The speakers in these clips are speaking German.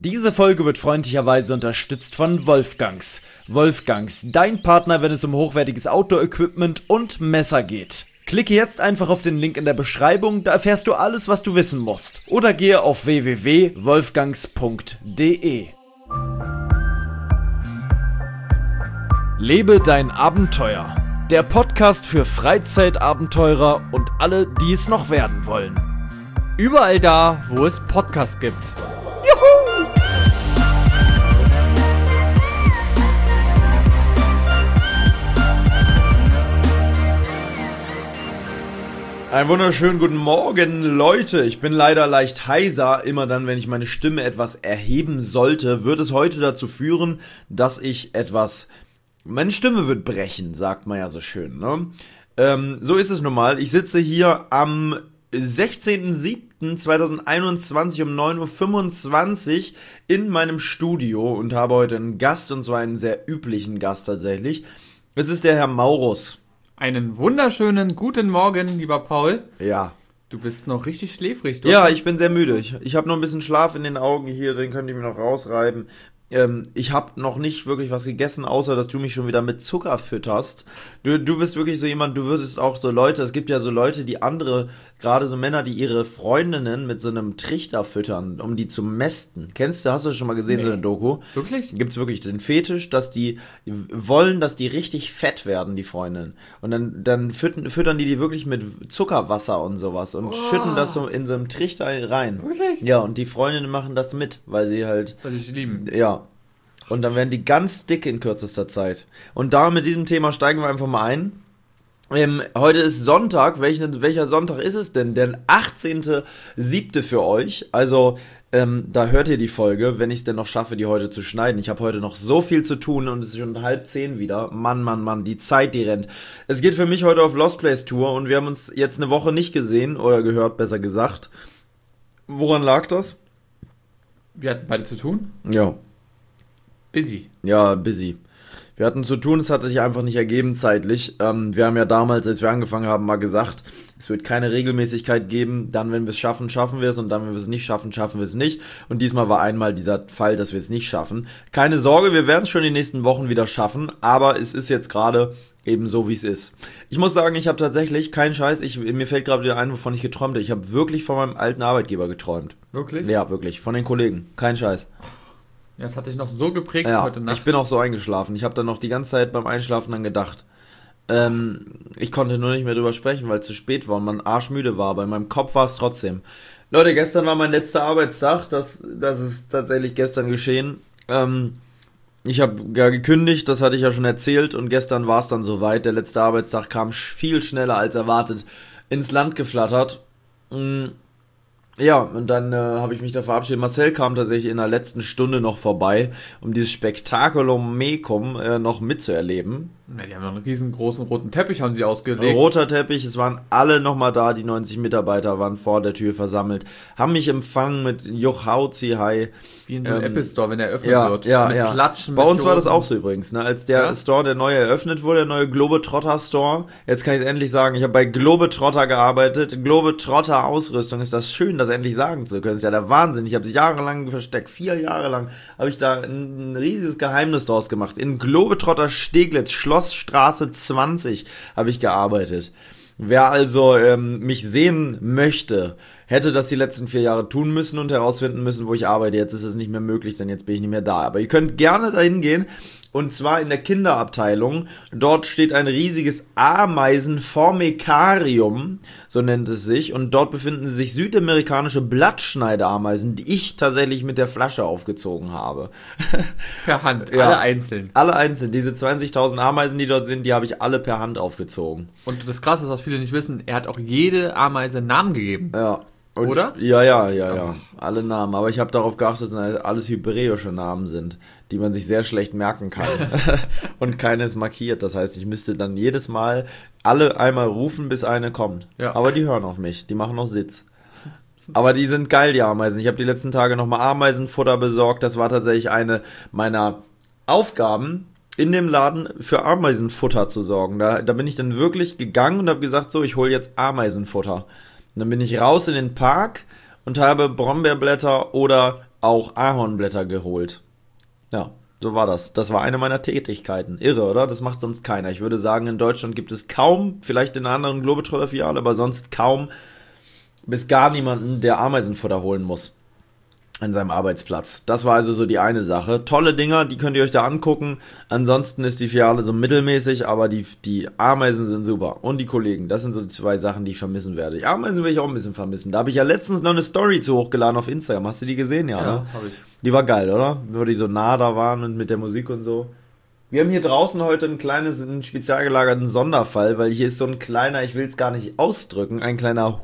Diese Folge wird freundlicherweise unterstützt von Wolfgangs. Wolfgangs, dein Partner, wenn es um hochwertiges Outdoor-Equipment und Messer geht. Klicke jetzt einfach auf den Link in der Beschreibung, da erfährst du alles, was du wissen musst. Oder gehe auf www.wolfgangs.de. Lebe dein Abenteuer. Der Podcast für Freizeitabenteurer und alle, die es noch werden wollen. Überall da, wo es Podcasts gibt. Einen wunderschönen guten Morgen, Leute. Ich bin leider leicht heiser. Immer dann, wenn ich meine Stimme etwas erheben sollte, wird es heute dazu führen, dass ich meine Stimme wird brechen, sagt man ja so schön, ne? So ist es nun mal. Ich sitze hier am 16.07.2021 um 9.25 Uhr in meinem Studio und habe heute einen Gast, und zwar einen sehr üblichen Gast tatsächlich. Es ist der Herr Maurus. Einen wunderschönen guten Morgen, lieber Paul. Ja. Du bist noch richtig schläfrig, Ja, ich bin sehr müde. Ich habe noch ein bisschen Schlaf in den Augen hier, den könnt ihr mir noch rausreiben. Ich habe noch nicht wirklich was gegessen, außer dass du mich schon wieder mit Zucker fütterst. Du bist wirklich so jemand, du würdest auch so Leute, es gibt ja so Leute, die andere, gerade so Männer, die ihre Freundinnen mit so einem Trichter füttern, um die zu mästen. Hast du das schon mal gesehen, so eine Doku? Wirklich? Gibt's wirklich den Fetisch, dass die wollen, dass die richtig fett werden, die Freundinnen. Und dann füttern die wirklich mit Zuckerwasser und sowas und schütten das so in so einem Trichter rein. Wirklich? Ja, und die Freundinnen machen das mit, weil sie halt... Weil ich lieben. Ja. Und dann werden die ganz dick in kürzester Zeit. Und da mit diesem Thema steigen wir einfach mal ein. Heute ist Sonntag. Welcher Sonntag ist es denn? Der 18.07. für euch. Also, da hört ihr die Folge, wenn ich es denn noch schaffe, die heute zu schneiden. Ich habe heute noch so viel zu tun und es ist schon 9:30 wieder. Mann, die Zeit, die rennt. Es geht für mich heute auf Lost Place Tour und wir haben uns jetzt eine Woche nicht gesehen oder gehört, besser gesagt. Woran lag das? Wir hatten beide zu tun. Ja. Busy. Ja, busy. Wir hatten zu tun, es hatte sich einfach nicht ergeben zeitlich. Wir haben ja damals, als wir angefangen haben, mal gesagt, es wird keine Regelmäßigkeit geben. Dann, wenn wir es schaffen, schaffen wir es. Und dann, wenn wir es nicht schaffen, schaffen wir es nicht. Und diesmal war einmal dieser Fall, dass wir es nicht schaffen. Keine Sorge, wir werden es schon in den nächsten Wochen wieder schaffen. Aber es ist jetzt gerade eben so, wie es ist. Ich muss sagen, ich habe tatsächlich, keinen Scheiß, mir fällt gerade wieder ein, wovon ich geträumt habe. Ich habe wirklich von meinem alten Arbeitgeber geträumt. Wirklich? Ja, wirklich. Von den Kollegen. Kein Scheiß. Ja, das hat dich noch so geprägt heute Nacht. Ich bin auch so eingeschlafen. Ich habe dann noch die ganze Zeit beim Einschlafen dann gedacht. Ich konnte nur nicht mehr drüber sprechen, weil es zu spät war und man arschmüde war. Aber in meinem Kopf war es trotzdem. Leute, gestern war mein letzter Arbeitstag. Das ist tatsächlich gestern geschehen. Ich habe ja gekündigt, das hatte ich ja schon erzählt. Und gestern war es dann soweit. Der letzte Arbeitstag kam viel schneller als erwartet ins Land geflattert. Ja, und dann habe ich mich da verabschiedet. Marcel kam tatsächlich in der letzten Stunde noch vorbei, um dieses Spektakulum Mecum noch mitzuerleben. Ja, die haben noch einen riesengroßen roten Teppich, haben sie ausgelegt. Roter Teppich, es waren alle nochmal da, die 90 Mitarbeiter waren vor der Tür versammelt, haben mich empfangen mit Juchauzi, hi. Wie in so einem Apple Store, wenn er eröffnet wird. Ja, mit ja. Klatschen. Bei mit uns war das auch so übrigens, ne? Als der Store, der neue eröffnet wurde, der neue Globetrotter Store. Jetzt kann ich es endlich sagen, ich habe bei Globetrotter gearbeitet. Globetrotter Ausrüstung, ist das schön, das endlich sagen zu können. Das ist ja der Wahnsinn. Ich habe es jahrelang versteckt, 4 Jahre lang habe ich da ein riesiges Geheimnis draus gemacht. In Globetrotter Steglitz, Schlossstraße 20 habe ich gearbeitet. Wer also mich sehen möchte, hätte das die letzten 4 Jahre tun müssen und herausfinden müssen, wo ich arbeite. Jetzt ist es nicht mehr möglich, denn jetzt bin ich nicht mehr da. Aber ihr könnt gerne dahin gehen, und zwar in der Kinderabteilung. Dort steht ein riesiges Ameisenformicarium, so nennt es sich. Und dort befinden sich südamerikanische Blattschneideameisen, die ich tatsächlich mit der Flasche aufgezogen habe. Per Hand, Ja. alle einzeln. Alle einzeln. Diese 20.000 Ameisen, die dort sind, die habe ich alle per Hand aufgezogen. Und das Krasse ist, was viele nicht wissen, er hat auch jede Ameise einen Namen gegeben. Ja. Und Oder? Ja. Alle Namen. Aber ich habe darauf geachtet, dass es alles hebräische Namen sind, die man sich sehr schlecht merken kann. Und keine ist markiert. Das heißt, ich müsste dann jedes Mal alle einmal rufen, bis eine kommt. Ja. Aber die hören auf mich. Die machen noch Sitz. Aber die sind geil, die Ameisen. Ich habe die letzten Tage nochmal Ameisenfutter besorgt. Das war tatsächlich eine meiner Aufgaben, in dem Laden für Ameisenfutter zu sorgen. Da bin ich dann wirklich gegangen und habe gesagt, so, ich hole jetzt Ameisenfutter. Und dann bin ich raus in den Park und habe Brombeerblätter oder auch Ahornblätter geholt. Ja, so war das. Das war eine meiner Tätigkeiten. Irre, oder? Das macht sonst keiner. Ich würde sagen, in Deutschland gibt es kaum, vielleicht in einer anderen Globetrotter-Filiale, aber sonst kaum bis gar niemanden, der Ameisenfutter holen muss an seinem Arbeitsplatz. Das war also so die eine Sache. Tolle Dinger, die könnt ihr euch da angucken. Ansonsten ist die Filiale so mittelmäßig, aber die Ameisen sind super. Und die Kollegen, das sind so die 2 Sachen, die ich vermissen werde. Die Ameisen will ich auch ein bisschen vermissen. Da habe ich ja letztens noch eine Story zu hochgeladen auf Instagram. Hast du die gesehen? Ja, ne? habe ich. Die war geil, oder? Wo die so nah da waren und mit der Musik und so. Wir haben hier draußen heute einen spezial gelagerten Sonderfall, weil hier ist so ein kleiner, ich will es gar nicht ausdrücken, ein kleiner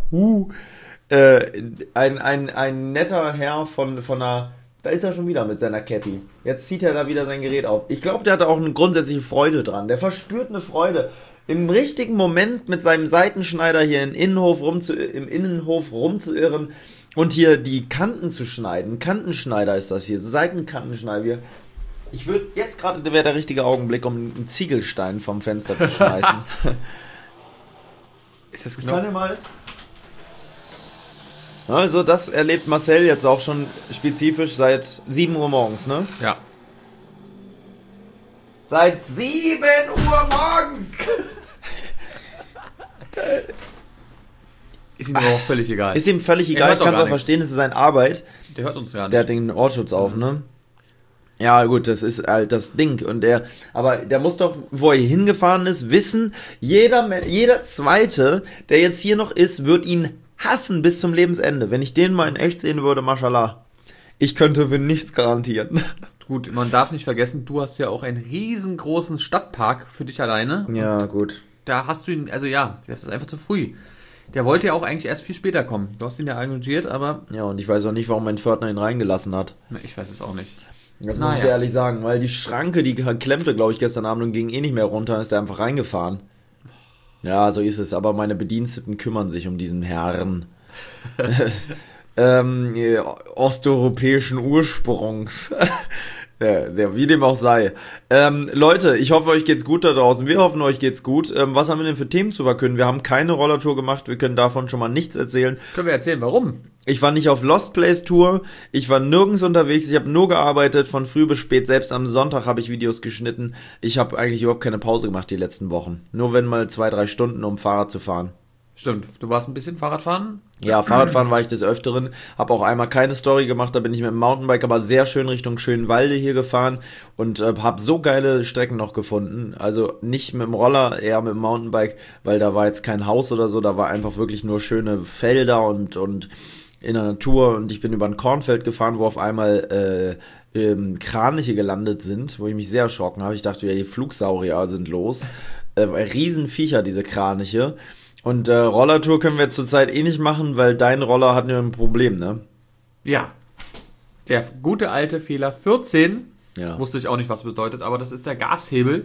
ein netter Herr von einer, da ist er schon wieder mit seiner Cappy. Jetzt zieht er da wieder sein Gerät auf. Ich glaube, der hatte auch eine grundsätzliche Freude dran. Der verspürt eine Freude. Im richtigen Moment mit seinem Seitenschneider hier im Innenhof rumzuirren und hier die Kanten zu schneiden. Kantenschneider ist das hier, Seitenkantenschneider. Ich würde jetzt gerade, wäre der richtige Augenblick, um einen Ziegelstein vom Fenster zu schmeißen. Ist das Ich genau? kann ja mal... Also das erlebt Marcel jetzt auch schon spezifisch seit 7 Uhr morgens, ne? Ja. Seit 7 Uhr morgens! Ist ihm aber auch völlig egal. Ist ihm völlig Er egal, hört ich kann es doch auch gar verstehen, es ist seine Arbeit. Der hört uns ja Der nicht. hat den Ohrschutz auf, ne? Ja, gut, das ist halt das Ding. Aber der muss doch, wo er hingefahren ist, wissen, jeder Zweite, der jetzt hier noch ist, wird ihn hassen bis zum Lebensende. Wenn ich den mal in echt sehen würde, mashallah. Ich könnte für nichts garantieren. Gut, man darf nicht vergessen, du hast ja auch einen riesengroßen Stadtpark für dich alleine. Ja, gut. Da hast du ihn, also ja, das ist einfach zu früh. Der wollte ja auch eigentlich erst viel später kommen. Du hast ihn ja engagiert, aber... Ja, und ich weiß auch nicht, warum mein Pförtner ihn reingelassen hat. Ich weiß es auch nicht. Das muss ich dir ehrlich sagen, weil die Schranke, die klemmte, glaube ich, gestern Abend und ging eh nicht mehr runter, dann ist der einfach reingefahren. Ja, so ist es, aber meine Bediensteten kümmern sich um diesen Herrn. Osteuropäischen Ursprungs. Wie dem auch sei. Leute, ich hoffe, euch geht's gut da draußen. Wir hoffen, euch geht's gut. Was haben wir denn für Themen zu verkünden? Wir haben keine Rollertour gemacht, wir können davon schon mal nichts erzählen. Können wir erzählen, warum? Ich war nicht auf Lost Place Tour, ich war nirgends unterwegs, ich habe nur gearbeitet, von früh bis spät, selbst am Sonntag habe ich Videos geschnitten. Ich habe eigentlich überhaupt keine Pause gemacht die letzten Wochen. Nur wenn mal 2-3 Stunden, um Fahrrad zu fahren. Stimmt, du warst ein bisschen Fahrradfahren? Ja, Fahrradfahren war ich des Öfteren, habe auch einmal keine Story gemacht, da bin ich mit dem Mountainbike aber sehr schön Richtung Schönwalde hier gefahren und habe so geile Strecken noch gefunden, also nicht mit dem Roller, eher mit dem Mountainbike, weil da war jetzt kein Haus oder so, da war einfach wirklich nur schöne Felder und in der Natur und ich bin über ein Kornfeld gefahren, wo auf einmal Kraniche gelandet sind, wo ich mich sehr erschrocken habe, ich dachte, ja, die Flugsaurier sind los, Riesenviecher, diese Kraniche. Und Rollertour können wir zurzeit eh nicht machen, weil dein Roller hat ja ein Problem, ne? Ja. Der gute alte Fehler 14, Ja. wusste ich auch nicht, was bedeutet, aber das ist der Gashebel.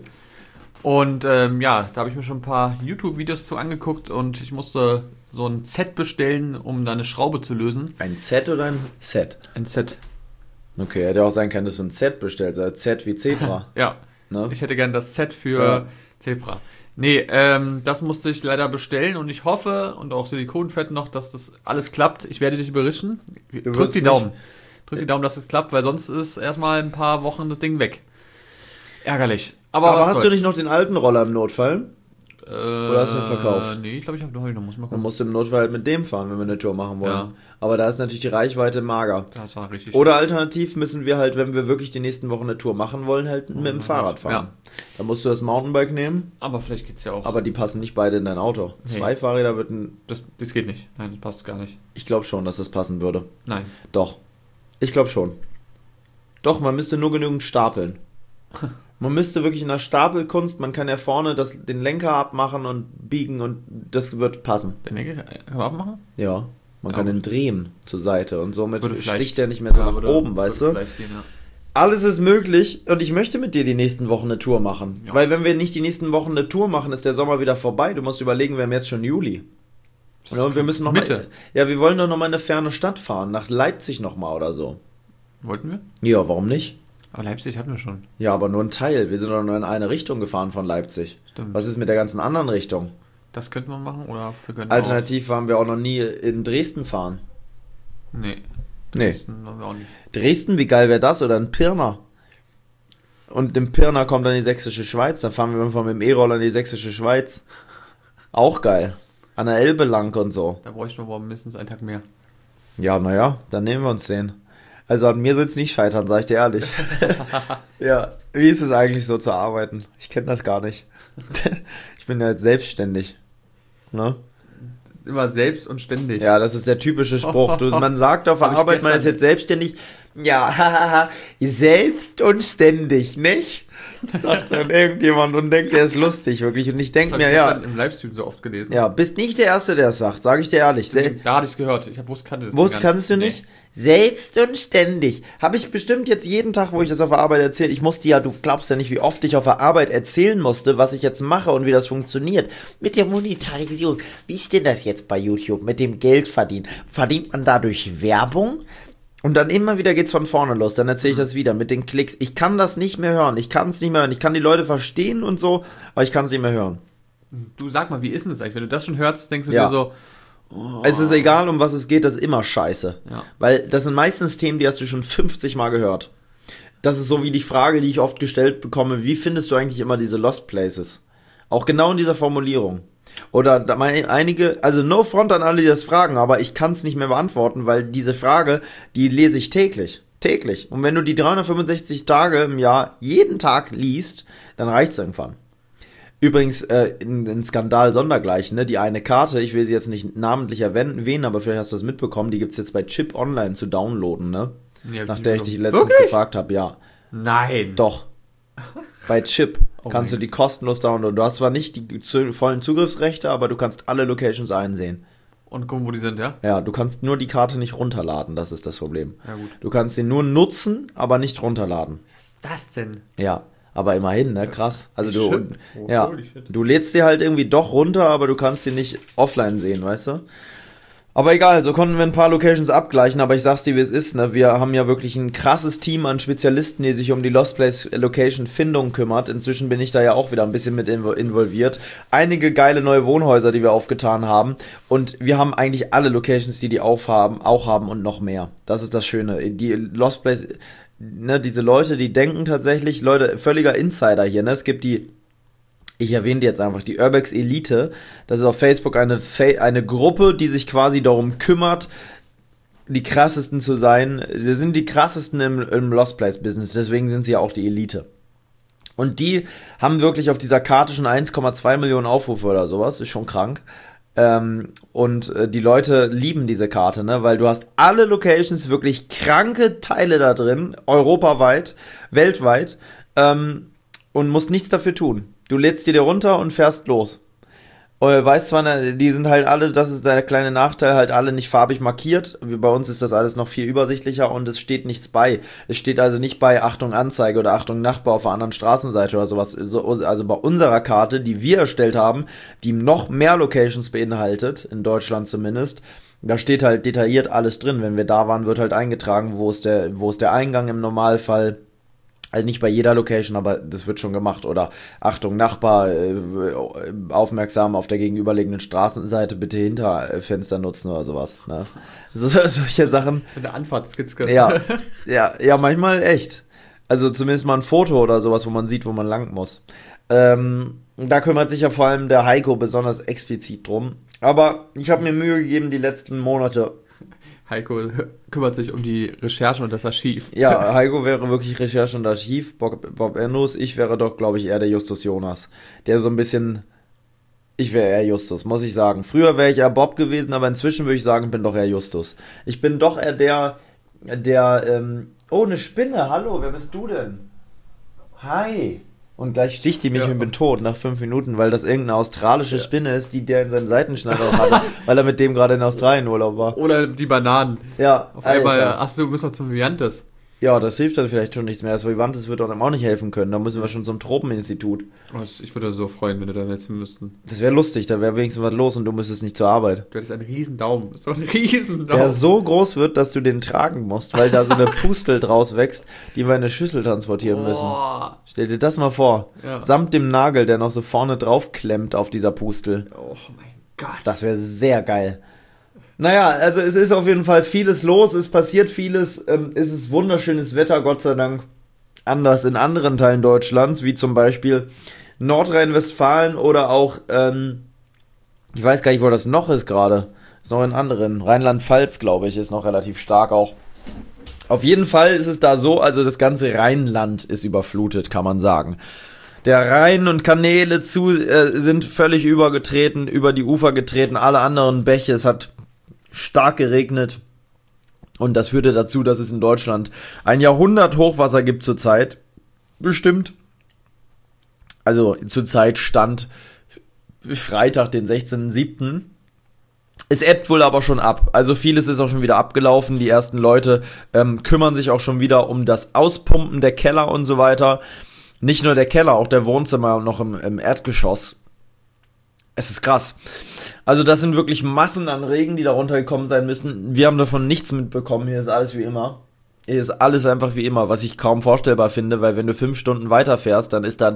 Und ja, da habe ich mir schon ein paar YouTube-Videos zu angeguckt und ich musste so ein Set bestellen, um da eine Schraube zu lösen. Ein Z oder ein Set? Ein Set. Okay, hätte auch sein können, dass du ein Z bestellst, also Z wie Zebra. Ja, Ne? ich hätte gern das Set für Ja. Zebra. Nee, das musste ich leider bestellen und ich hoffe, und auch Silikonfett noch, dass das alles klappt. Ich werde dich überraschen. Drück wirst die mich- Daumen. Drück die Daumen, dass es klappt, weil sonst ist erstmal ein paar Wochen das Ding weg. Ärgerlich. Aber Aber was hast du soll's. nicht noch den alten Roller im Notfall? Oder hast du ihn verkauft? Nee, ich glaube, ich habe noch. Muss mal Dann gucken. musst du im Notfall halt mit dem fahren, wenn wir eine Tour machen wollen. Ja. Aber da ist natürlich die Reichweite mager. Das war richtig. Oder alternativ müssen wir halt, wenn wir wirklich die nächsten Wochen eine Tour machen wollen, halt mit dem Fahrrad fahren. Dann musst du das Mountainbike nehmen, Aber vielleicht geht's ja auch. aber die passen nicht beide in dein Auto. Nee. 2 Fahrräder würden, das geht nicht. Nein, das passt gar nicht. ich glaube schon, dass das passen würde. Nein. Doch. Ich glaube schon. Doch, man müsste nur genügend stapeln. Man müsste wirklich in der Stapelkunst, man kann ja vorne den Lenker abmachen und biegen und das wird passen. Den Denke, können wir abmachen? Ja. Man Ja, kann gut. ihn drehen zur Seite und somit Würde vielleicht- sticht er nicht mehr so Ja, nach würde- oben, weißt du? würde vielleicht gehen, ja. Alles ist möglich und ich möchte mit dir die nächsten Wochen eine Tour machen. Ja. Weil wenn wir nicht die nächsten Wochen eine Tour machen, ist der Sommer wieder vorbei. Du musst überlegen, wir haben jetzt schon Juli. Ja, und wir müssen noch Mitte. mal, ja, wir wollen doch noch mal in eine ferne Stadt fahren, nach Leipzig noch mal oder so. Wollten wir? Ja, warum nicht? Aber Leipzig hatten wir schon. Ja, aber nur ein Teil. Wir sind doch nur in eine Richtung gefahren von Leipzig. Stimmt. Was ist mit der ganzen anderen Richtung? Das könnten wir machen oder wir können Alternativ waren wir auch noch nie in Dresden fahren. auch. Nee. Nee. Dresden waren wir auch nicht. Dresden, wie geil wäre das? Oder ein Pirna. Und im Pirna kommt dann die sächsische Schweiz. Dann fahren wir einfach mit dem E-Roller in die sächsische Schweiz. Auch geil. An der Elbe lang und so. Da bräuchten wir wohl mindestens einen Tag mehr. Ja, naja, dann nehmen wir uns den. Also an mir soll es nicht scheitern, sag ich dir ehrlich. Ja, wie ist es eigentlich so zu arbeiten? Ich kenne das gar nicht. Ich bin ja jetzt selbstständig. Ne? Immer selbst und ständig. Ja, das ist der typische Spruch. Man sagt auf der Hab ich Arbeit, man gestern- ist jetzt selbstständig. Ja, hahaha, selbst und ständig, nicht? Sagt dann irgendjemand und denkt, der ist lustig, wirklich. Und ich Das denke habe mir, ich ja, gestern im Livestream so oft gelesen. ja, bist nicht der Erste, der es sagt, sage ich dir ehrlich. Da hatte ich es gehört. Ich kannte das Wusst gar kannst du nicht? Selbst und ständig. Habe ich bestimmt jetzt jeden Tag, wo ich das auf der Arbeit erzähle. Ich musste ja, du glaubst ja nicht, wie oft ich auf der Arbeit erzählen musste, was ich jetzt mache und wie das funktioniert. Mit der Monetarisierung. Wie ist denn das jetzt bei YouTube? Mit dem Geld verdienen? Verdient man dadurch Werbung? Und dann immer wieder geht's von vorne los. Dann erzähle ich das wieder mit den Klicks. Ich kann das nicht mehr hören. Ich kann es nicht mehr hören. Ich kann die Leute verstehen und so, aber ich kann es nicht mehr hören. Du sag mal, wie ist denn das eigentlich? Wenn du das schon hörst, denkst du Ja. dir so, Es ist egal, um was es geht, das ist immer scheiße. Ja. Weil das sind meistens Themen, die hast du schon 50 Mal gehört. Das ist so wie die Frage, die ich oft gestellt bekomme, wie findest du eigentlich immer diese Lost Places? Auch genau in dieser Formulierung. Oder einige, also no front an alle, die das fragen, aber ich kann es nicht mehr beantworten, weil diese Frage, die lese ich täglich. Täglich. Und wenn du die 365 Tage im Jahr jeden Tag liest, dann reicht's irgendwann. Übrigens, ein Skandal sondergleichen, ne? Die eine Karte, ich will sie jetzt nicht namentlich erwähnen, aber vielleicht hast du es mitbekommen, die gibt's jetzt bei Chip Online zu downloaden, ne? Ja, Nach der ich dich letztens Wirklich? gefragt habe, ja. Nein. Doch. Bei Chip Oh kannst du mein die kostenlos downloaden. Du hast zwar nicht die vollen Zugriffsrechte, aber du kannst alle Locations einsehen. Und gucken, wo die sind, ja? Ja, du kannst nur die Karte nicht runterladen, das ist das Problem. Ja, gut. Du kannst sie nur nutzen, aber nicht runterladen. Was ist das denn? Ja, aber immerhin, ne, krass. Also Shit. ja, Holy shit. du lädst sie halt irgendwie doch runter, aber du kannst sie nicht offline sehen, weißt du? Aber egal, so konnten wir ein paar Locations abgleichen, aber ich sag's dir, wie es ist, ne? Wir haben ja wirklich ein krasses Team an Spezialisten, die sich um die Lost Place Location Findung kümmert. Inzwischen bin ich da ja auch wieder ein bisschen mit involviert. Einige geile neue Wohnhäuser, die wir aufgetan haben. Und wir haben eigentlich alle Locations, die auch haben und noch mehr. Das ist das Schöne. Die Lost Place, ne, diese Leute, die denken tatsächlich, Leute, völliger Insider hier, ne? Es gibt ich erwähne die jetzt einfach, die Urbex Elite. Das ist auf Facebook eine Gruppe, die sich quasi darum kümmert, die krassesten zu sein. Wir sind die krassesten im Lost Place Business, deswegen sind sie ja auch die Elite. Und die haben wirklich auf dieser Karte schon 1,2 Millionen Aufrufe oder sowas, ist schon krank. Und die Leute lieben diese Karte, ne, weil du hast alle Locations, wirklich kranke Teile da drin, europaweit, weltweit, und musst nichts dafür tun. Du lädst die dir runter und fährst los. Weißt zwar, die sind halt alle, das ist der kleine Nachteil, halt alle nicht farbig markiert. Bei uns ist das alles noch viel übersichtlicher und es steht nichts bei. Es steht also nicht bei Achtung Anzeige oder Achtung Nachbar auf der anderen Straßenseite oder sowas. Also bei unserer Karte, die wir erstellt haben, die noch mehr Locations beinhaltet, in Deutschland zumindest, da steht halt detailliert alles drin. Wenn wir da waren, wird halt eingetragen, wo ist der Eingang im Normalfall. Also nicht bei jeder Location, aber das wird schon gemacht. Oder Achtung, Nachbar, aufmerksam auf der gegenüberliegenden Straßenseite, bitte Hinterfenster nutzen oder sowas. Ne? Solche Sachen. Mit der Anfahrtskizze. Ja, manchmal echt. Also zumindest mal ein Foto oder sowas, wo man sieht, wo man lang muss. Da kümmert sich ja vor allem der Heiko besonders explizit drum. Aber ich habe mir Mühe gegeben, die letzten Monate. Heiko kümmert sich um die Recherchen und das Archiv. Ja, Heiko wäre wirklich Recherche und Archiv, Bob Endus. Ich wäre doch, glaube ich, eher der Justus Jonas. Der so ein bisschen... Ich wäre eher Justus, muss ich sagen. Früher wäre ich eher Bob gewesen, aber inzwischen würde ich sagen, ich bin doch eher Justus. Ich bin doch eher der oh, eine Spinne, hallo, wer bist du denn? Hi. Und gleich sticht die mich und bin tot nach 5 Minuten, weil das irgendeine australische Spinne ist, die der in seinem Seitenschneider hatte, weil er mit dem gerade in Australien Urlaub war. Oder die Bananen. Ja, Auf einmal, müssen wir zum Vivantes. Ja, das hilft dann vielleicht schon nichts mehr. Das Vivantes wird auch nicht helfen können. Da müssen wir schon zum Tropeninstitut. Ich würde so freuen, wenn wir da jetzt müssten. Das wäre lustig, da wäre wenigstens was los und du müsstest nicht zur Arbeit. Du hättest einen riesen Daumen. So ein riesen Daumen. Der so groß wird, dass du den tragen musst, weil da so eine Pustel draus wächst, die wir in eine Schüssel transportieren müssen. Stell dir das mal vor. Ja. Samt dem Nagel, der noch so vorne drauf klemmt auf dieser Pustel. Oh mein Gott. Das wäre sehr geil. Naja, also es ist auf jeden Fall vieles los, es passiert vieles, es ist wunderschönes Wetter, Gott sei Dank. Anders in anderen Teilen Deutschlands, wie zum Beispiel Nordrhein-Westfalen oder auch, ich weiß gar nicht, wo das noch ist gerade. Ist noch in anderen. Rheinland-Pfalz, glaube ich, ist noch relativ stark auch. Auf jeden Fall ist es da so, also das ganze Rheinland ist überflutet, kann man sagen. Der Rhein und Kanäle sind völlig übergetreten, über die Ufer getreten, alle anderen Bäche, es hat stark geregnet. Und das führte dazu, dass es in Deutschland ein Jahrhundert Hochwasser gibt zurzeit. Bestimmt. Also zurzeit stand Freitag, den 16.07. Es ebbt wohl aber schon ab. Also vieles ist auch schon wieder abgelaufen. Die ersten Leute kümmern sich auch schon wieder um das Auspumpen der Keller und so weiter. Nicht nur der Keller, auch der Wohnzimmer noch im Erdgeschoss. Es ist krass. Also das sind wirklich Massen an Regen, die da runtergekommen sein müssen. Wir haben davon nichts mitbekommen. Hier ist alles wie immer. Hier ist alles einfach wie immer, was ich kaum vorstellbar finde, weil wenn du 5 Stunden weiterfährst, dann ist da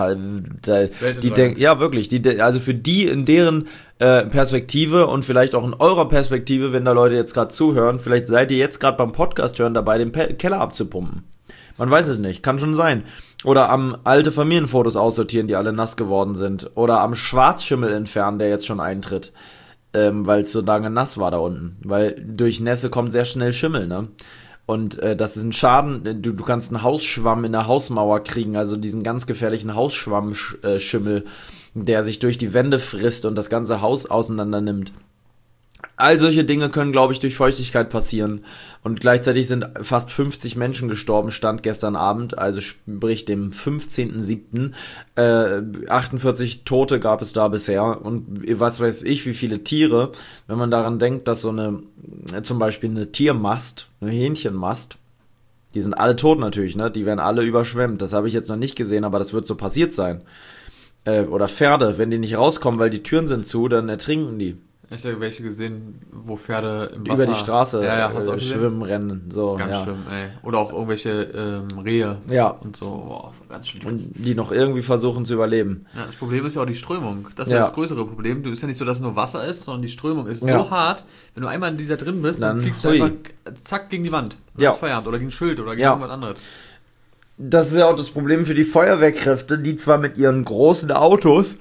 ja wirklich, also für die in deren Perspektive und vielleicht auch in eurer Perspektive, wenn da Leute jetzt gerade zuhören, vielleicht seid ihr jetzt gerade beim Podcast hören dabei, den Keller abzupumpen. Man weiß es nicht, kann schon sein. Oder am alte Familienfotos aussortieren, die alle nass geworden sind. Oder am Schwarzschimmel entfernen, der jetzt schon eintritt. Weil es so lange nass war da unten. Weil durch Nässe kommt sehr schnell Schimmel, ne? Und das ist ein Schaden. Du kannst einen Hausschwamm in der Hausmauer kriegen, also diesen ganz gefährlichen Hausschwamm-Schimmel, der sich durch die Wände frisst und das ganze Haus auseinander nimmt. All solche Dinge können, glaube ich, durch Feuchtigkeit passieren. Und gleichzeitig sind fast 50 Menschen gestorben, stand gestern Abend, also sprich dem 15.07. 48 Tote gab es da bisher. Und was weiß ich, wie viele Tiere. Wenn man daran denkt, dass zum Beispiel eine Tiermast, eine Hähnchenmast, die sind alle tot natürlich, ne? Die werden alle überschwemmt. Das habe ich jetzt noch nicht gesehen, aber das wird so passiert sein. Oder Pferde, wenn die nicht rauskommen, weil die Türen sind zu, dann ertrinken die. Ich habe welche gesehen, wo Pferde im Wasser... Über die Straße hast du auch schwimmen, rennen. So, ganz schlimm, ey. Oder auch irgendwelche Rehe und so. Boah, ganz schlimm. Und die noch irgendwie versuchen zu überleben. Ja, das Problem ist ja auch die Strömung. Das ist ja das größere Problem. Du ist ja nicht so, dass es nur Wasser ist, sondern die Strömung ist so hart. Wenn du einmal in dieser drin bist, dann fliegst du einfach zack gegen die Wand. Ja. Feierabend oder gegen ein Schild oder gegen irgendwas anderes. Das ist ja auch das Problem für die Feuerwehrkräfte, die zwar mit ihren großen Autos...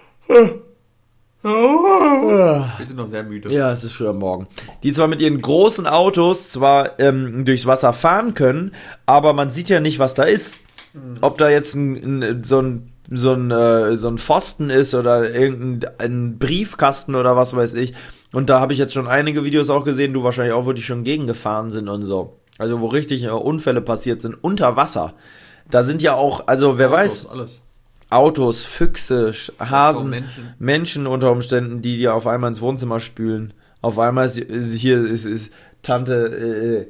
Wir sind noch sehr müde. Ja, es ist früh am Morgen. Die zwar mit ihren großen Autos zwar durchs Wasser fahren können, aber man sieht ja nicht, was da ist. Ob da jetzt so ein Pfosten ist oder irgendein Briefkasten oder was weiß ich. Und da habe ich jetzt schon einige Videos auch gesehen, du wahrscheinlich auch, wo die schon gegengefahren sind und so. Also wo richtig Unfälle passiert sind unter Wasser. Da sind ja auch, also wer weiß... Alles. Autos, Füchse, Hasen, Menschen unter Umständen, die dir auf einmal ins Wohnzimmer spülen. Auf einmal ist Tante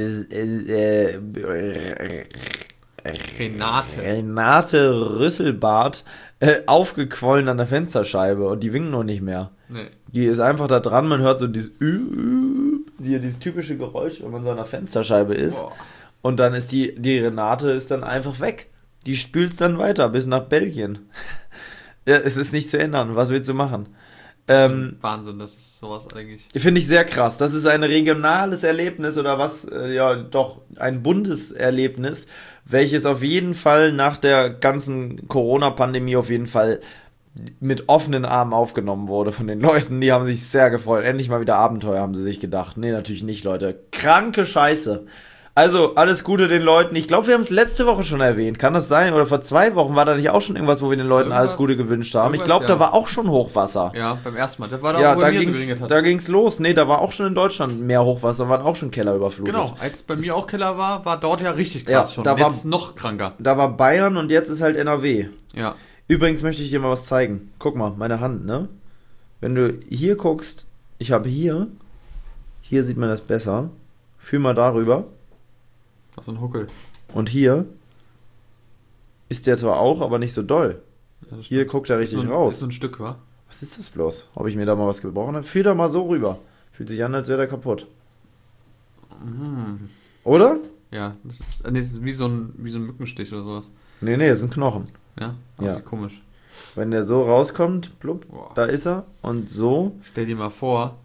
Renate Rüsselbart aufgequollen an der Fensterscheibe und die winkt noch nicht mehr. Nee. Die ist einfach da dran, man hört so dieses typische Geräusch, wenn man so an der Fensterscheibe ist. Boah. Und dann ist die Renate ist dann einfach weg. Die spült dann weiter bis nach Belgien. Ja, es ist nicht zu ändern. Was willst du machen? Wahnsinn, das ist sowas eigentlich. Finde ich sehr krass. Das ist ein regionales Erlebnis oder was? Ja, doch, ein Bundeserlebnis, welches auf jeden Fall nach der ganzen Corona-Pandemie auf jeden Fall mit offenen Armen aufgenommen wurde von den Leuten. Die haben sich sehr gefreut. Endlich mal wieder Abenteuer, haben sie sich gedacht. Nee, natürlich nicht, Leute. Kranke Scheiße. Also, alles Gute den Leuten. Ich glaube, wir haben es letzte Woche schon erwähnt. Kann das sein? Oder vor 2 Wochen war da nicht auch schon irgendwas, wo wir den Leuten alles Gute gewünscht haben? Ich glaube, da war auch schon Hochwasser. Ja, beim ersten Mal. Das war da, wo bei mir so geregnet hat. Da ging's los. Nee, da war auch schon in Deutschland mehr Hochwasser, waren auch schon Keller überflutet. Genau, als bei mir auch Keller war dort ja richtig krass schon. Da jetzt noch kranker. Da war Bayern und jetzt ist halt NRW. Ja. Übrigens möchte ich dir mal was zeigen. Guck mal, meine Hand, ne? Wenn du hier guckst, ich habe hier sieht man das besser. Fühl mal darüber. Das ist ein Huckel. Und hier ist der zwar auch, aber nicht so doll. Ja, hier guckt er richtig raus. Ist so ein Stück, wa? Was ist das bloß? Ob ich mir da mal was gebrochen habe? Fühl da mal so rüber. Fühlt sich an, als wäre der kaputt. Mhm. Oder? Ja, das ist wie so ein Mückenstich oder sowas. Nee, das ist ein Knochen. Ja? Das ist komisch. Wenn der so rauskommt, blub, da ist er. Und so. Stell dir mal vor,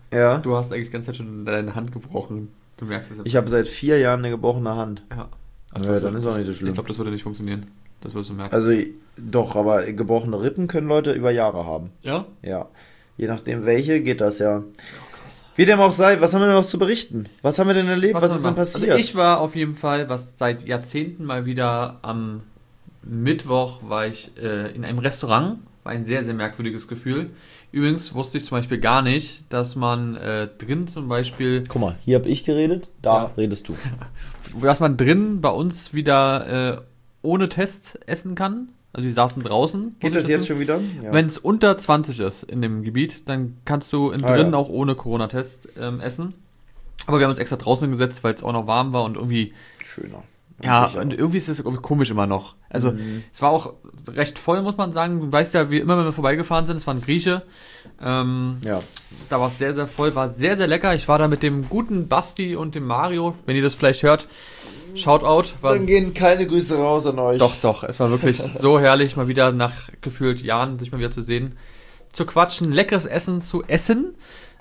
Ja. Du hast eigentlich die ganze Zeit schon deine Hand gebrochen. Du merkst es. Ich habe seit 4 Jahren eine gebrochene Hand. Ja. Ja, dann ist auch nicht so schlimm. Ich glaube, das würde nicht funktionieren. Das wirst du merken. Also, doch, aber gebrochene Rippen können Leute über Jahre haben. Ja? Ja. Je nachdem welche, geht das ja. Oh, krass. Wie dem auch sei, was haben wir denn noch zu berichten? Was haben wir denn erlebt? Was ist denn passiert? Also ich war auf jeden Fall, was seit Jahrzehnten mal wieder am Mittwoch war ich in einem Restaurant. War ein sehr, sehr merkwürdiges Gefühl. Übrigens wusste ich zum Beispiel gar nicht, dass man drin zum Beispiel... Guck mal, hier habe ich geredet, da redest du. Dass man drin bei uns wieder ohne Test essen kann. Also die saßen draußen. Geht das jetzt schon wieder? Ja. Wenn es unter 20 ist in dem Gebiet, dann kannst du drinnen auch ohne Corona-Test essen. Aber wir haben uns extra draußen gesetzt, weil es auch noch warm war und irgendwie... Schöner. Ja, und irgendwie ist es irgendwie komisch immer noch. Also es war auch recht voll, muss man sagen. Du weißt ja, wie immer, wenn wir vorbeigefahren sind, es war ein Grieche. Da war es sehr, sehr voll, war sehr, sehr lecker. Ich war da mit dem guten Basti und dem Mario. Wenn ihr das vielleicht hört, Shoutout. Dann gehen keine Grüße raus an euch. Doch, es war wirklich so herrlich, mal wieder nach gefühlt Jahren sich mal wieder zu sehen. Zu quatschen, leckeres Essen zu essen.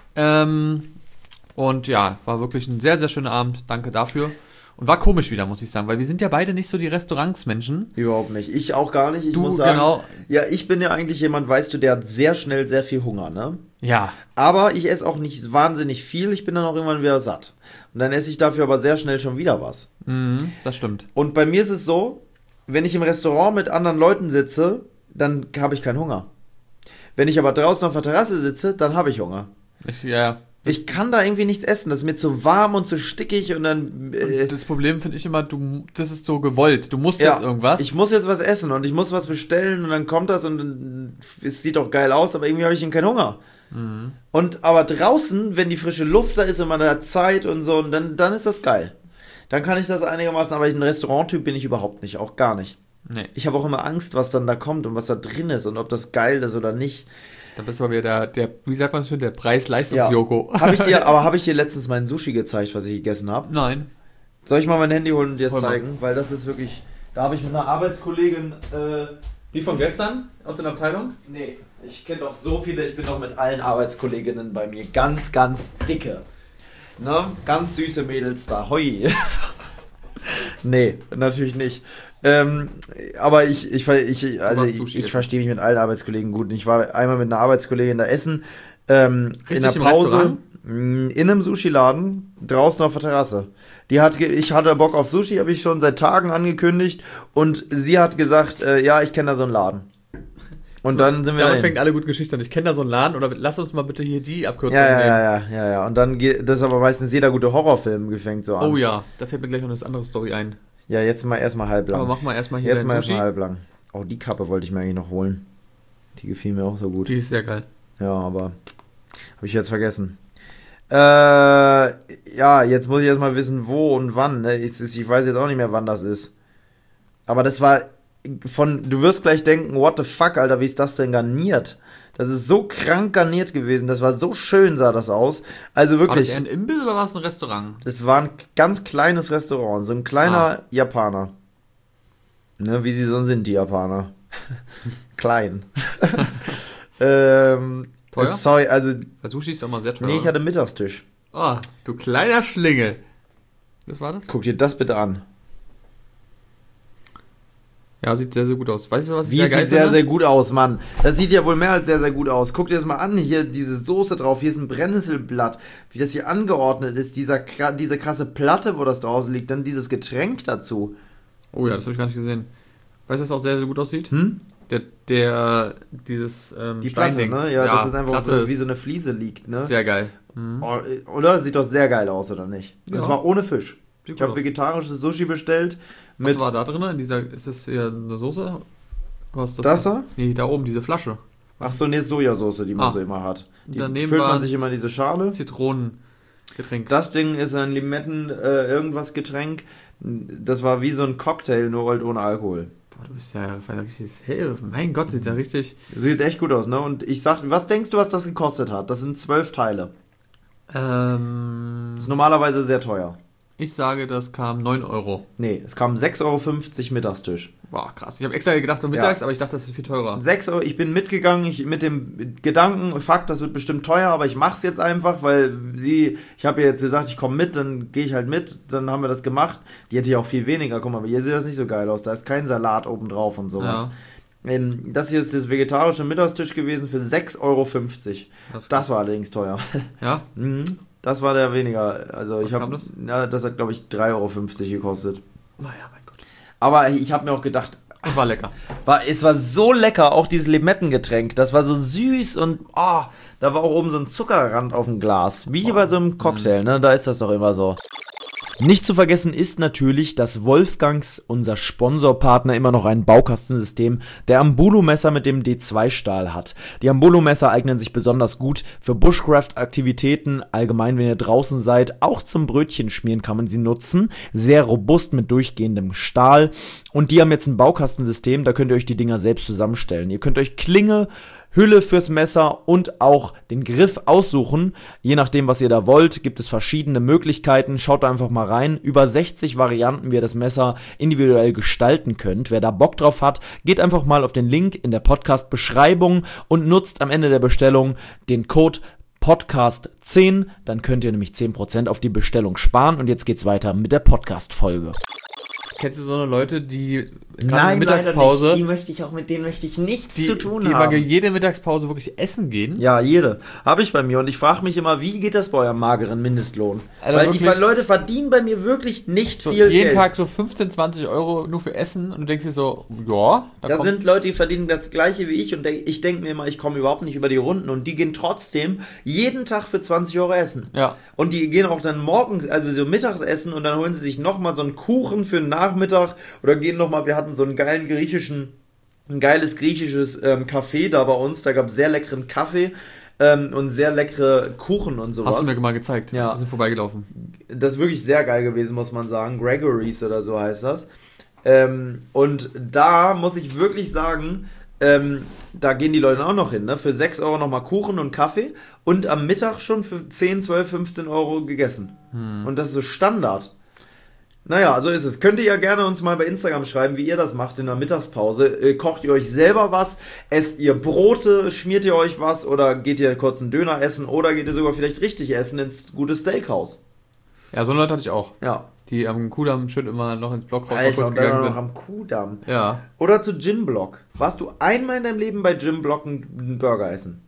Und ja, war wirklich ein sehr, sehr schöner Abend. Danke dafür. Und war komisch wieder, muss ich sagen, weil wir sind ja beide nicht so die Restaurantsmenschen. Überhaupt nicht. Ich auch gar nicht. Ich Du, muss sagen, genau. Ja, ich bin ja eigentlich jemand, weißt du, der hat sehr schnell sehr viel Hunger, ne? Ja. Aber ich esse auch nicht wahnsinnig viel. Ich bin dann auch irgendwann wieder satt. Und dann esse ich dafür aber sehr schnell schon wieder was. Das stimmt. Und bei mir ist es so, wenn ich im Restaurant mit anderen Leuten sitze, dann habe ich keinen Hunger. Wenn ich aber draußen auf der Terrasse sitze, dann habe ich Hunger. Ich kann da irgendwie nichts essen. Das ist mir zu warm und zu stickig und dann... Und das Problem finde ich immer, das ist so gewollt. Du musst jetzt irgendwas. Ich muss jetzt was essen und ich muss was bestellen und dann kommt das und es sieht auch geil aus, aber irgendwie habe ich keinen Hunger. Und aber draußen, wenn die frische Luft da ist und man hat Zeit und so, und dann ist das geil. Dann kann ich das einigermaßen, aber ein Restauranttyp bin ich überhaupt nicht, auch gar nicht. Nee. Ich habe auch immer Angst, was dann da kommt und was da drin ist und ob das geil ist oder nicht. Da bist du aber wieder der, wie sagt man schon, der Preis-Leistungs-Joko. Ja. Habe ich dir letztens meinen Sushi gezeigt, was ich gegessen habe? Nein. Soll ich mal mein Handy holen und dir das zeigen? Weil das ist wirklich, da habe ich mit einer Arbeitskollegin... Die von gestern aus der Abteilung? Nee, ich kenne doch so viele, ich bin doch mit allen Arbeitskolleginnen bei mir. Ganz, ganz dicke. Ne? Ganz süße Mädels da. Hoi. Nee, natürlich nicht. Aber ich verstehe mich mit allen Arbeitskollegen gut. Ich war einmal mit einer Arbeitskollegin da essen, in der Pause, in einem Sushi-Laden, draußen auf der Terrasse. Ich hatte Bock auf Sushi, habe ich schon seit Tagen angekündigt und sie hat gesagt, ja, ich kenne da so einen Laden. Und so, dann sind wir damit fängt alle gute Geschichte an. Ich kenne da so einen Laden, oder lass uns mal bitte hier die Abkürzung nehmen. Ja. Und dann geht das, aber meistens jeder gute Horrorfilm fängt so an. Oh ja, da fällt mir gleich noch eine andere Story ein. Ja, jetzt mal erstmal halblang. Aber mach mal erstmal hier jetzt mal erstmal halblang. Oh, die Kappe wollte ich mir eigentlich noch holen. Die gefiel mir auch so gut. Die ist sehr geil. Ja, aber habe ich jetzt vergessen. Ja, jetzt muss ich erstmal wissen, wo und wann. Ne? Ich weiß jetzt auch nicht mehr, wann das ist. Aber das war du wirst gleich denken, what the fuck, Alter, wie ist das denn garniert? Das ist so krank garniert gewesen, das war so schön, sah das aus. Also wirklich. War das eher ein Imbiss oder war es ein Restaurant? Das war ein ganz kleines Restaurant, so ein kleiner Japaner. Ne, wie sie so sind, die Japaner. Klein. Teuer? Sorry, also... Sushi ist doch mal sehr teuer. Nee, ich hatte Mittagstisch. Oh, du kleiner Schlingel. Was war das? Guck dir das bitte an. Ja, sieht sehr, sehr gut aus. Weißt du, was ich sehr geil finde? Sieht sehr, sehr gut aus, Mann. Das sieht ja wohl mehr als sehr, sehr gut aus. Guck dir das mal an. Hier diese Soße drauf. Hier ist ein Brennnesselblatt. Wie das hier angeordnet ist. Diese krasse Platte, wo das draußen liegt. Dann dieses Getränk dazu. Oh ja, das habe ich gar nicht gesehen. Weißt du, was auch sehr, sehr gut aussieht? Dieses die Platte, ne? Ja, das ist einfach so, wie so eine Fliese liegt, ne? Sehr geil. Oder? Sieht doch sehr geil aus, oder nicht? Das Ja. war ohne Fisch. Ich habe vegetarisches Sushi bestellt. Was war da drin? Ist das hier eine Soße? Was ist das da? Nee, da oben, diese Flasche. Ach so, nee, Sojasauce, die man so immer hat. Die füllt man sich immer in diese Schale. Zitronengetränk. Das Ding ist ein Limetten-irgendwas Getränk. Das war wie so ein Cocktail, nur halt ohne Alkohol. Boah, du bist ja richtig hell. Mein Gott, sieht ja richtig... Sieht echt gut aus, ne? Und ich sag, was denkst du, was das gekostet hat? Das sind 12 Teile. Das ist normalerweise sehr teuer. Ich sage, das kam 9 Euro. Nee, es kam 6,50 € Mittagstisch. Boah, krass. Ich habe extra gedacht um mittags, aber ich dachte, das ist viel teurer. 6 Euro, ich bin mitgegangen, mit dem Gedanken, fuck, das wird bestimmt teuer, aber ich mach's jetzt einfach, weil ich habe ihr jetzt gesagt, ich komme mit, dann gehe ich halt mit, dann haben wir das gemacht. Die hätte ja auch viel weniger, guck mal, aber hier sieht das nicht so geil aus, da ist kein Salat oben drauf und sowas. Ja. Das hier ist das vegetarische Mittagstisch gewesen für 6,50 Euro. Das war allerdings teuer. Ja? Das war der weniger, also das hat glaube ich 3,50 Euro gekostet. Naja, mein Gott. Aber ich habe mir auch gedacht, war lecker. Es war so lecker, auch dieses Limettengetränk. Das war so süß und da war auch oben so ein Zuckerrand auf dem Glas. Wie hier bei so einem Cocktail, ne? Da ist das doch immer so. Nicht zu vergessen ist natürlich, dass Wolfgangs, unser Sponsorpartner, immer noch ein Baukastensystem der Ambulo-Messer mit dem D2-Stahl hat. Die Ambulo-Messer eignen sich besonders gut für Bushcraft-Aktivitäten, allgemein wenn ihr draußen seid. Auch zum Brötchenschmieren kann man sie nutzen. Sehr robust mit durchgehendem Stahl. Und die haben jetzt ein Baukastensystem, da könnt ihr euch die Dinger selbst zusammenstellen. Ihr könnt euch Klinge, Hülle fürs Messer und auch den Griff aussuchen. Je nachdem, was ihr da wollt, gibt es verschiedene Möglichkeiten. Schaut da einfach mal rein. Über 60 Varianten, wie ihr das Messer individuell gestalten könnt. Wer da Bock drauf hat, geht einfach mal auf den Link in der Podcast-Beschreibung und nutzt am Ende der Bestellung den Code Podcast10. Dann könnt ihr nämlich 10% auf die Bestellung sparen. Und jetzt geht's weiter mit der Podcast-Folge. Kennst du so eine Leute, die gerade in der Mittagspause... Mit denen möchte ich nichts zu tun die haben. immer jede Mittagspause wirklich essen gehen? Ja, jede. Habe ich bei mir. Und ich frage mich immer, wie geht das bei eurem mageren Mindestlohn? Also weil die Leute verdienen bei mir wirklich nicht so viel jeden Geld. Tag so 15, 20 Euro nur für Essen und du denkst dir so, ja... Da sind Leute, die verdienen das Gleiche wie ich und ich denke mir immer, ich komme überhaupt nicht über die Runden und die gehen trotzdem jeden Tag für 20 Euro essen. Ja. Und die gehen auch dann morgens, also so mittags essen und dann holen sie sich nochmal so einen Kuchen für den Nachmittag oder gehen nochmal, wir hatten so einen geiles griechisches Café da bei uns, da gab es sehr leckeren Kaffee und sehr leckere Kuchen und sowas. Hast du mir mal gezeigt, ja. Wir sind vorbeigelaufen. Das ist wirklich sehr geil gewesen, muss man sagen, Gregory's oder so heißt das. Und da muss ich wirklich sagen, da gehen die Leute auch noch hin, ne? Für 6 Euro nochmal Kuchen und Kaffee und am Mittag schon für 10, 12, 15 Euro gegessen. Und das ist so Standard. Naja, so ist es. Könnt ihr ja gerne uns mal bei Instagram schreiben, wie ihr das macht in der Mittagspause. Kocht ihr euch selber was? Esst ihr Brote? Schmiert ihr euch was? Oder geht ihr kurz einen Döner essen? Oder geht ihr sogar vielleicht richtig essen ins gute Steakhouse? Ja, so eine Leute hatte ich auch. Ja. Die am Kudamm schön immer noch ins Blockhaus Alter, und dann noch am Kudamm. Ja. Oder zu Gym Block. Warst du einmal in deinem Leben bei Gym Block einen Burger essen?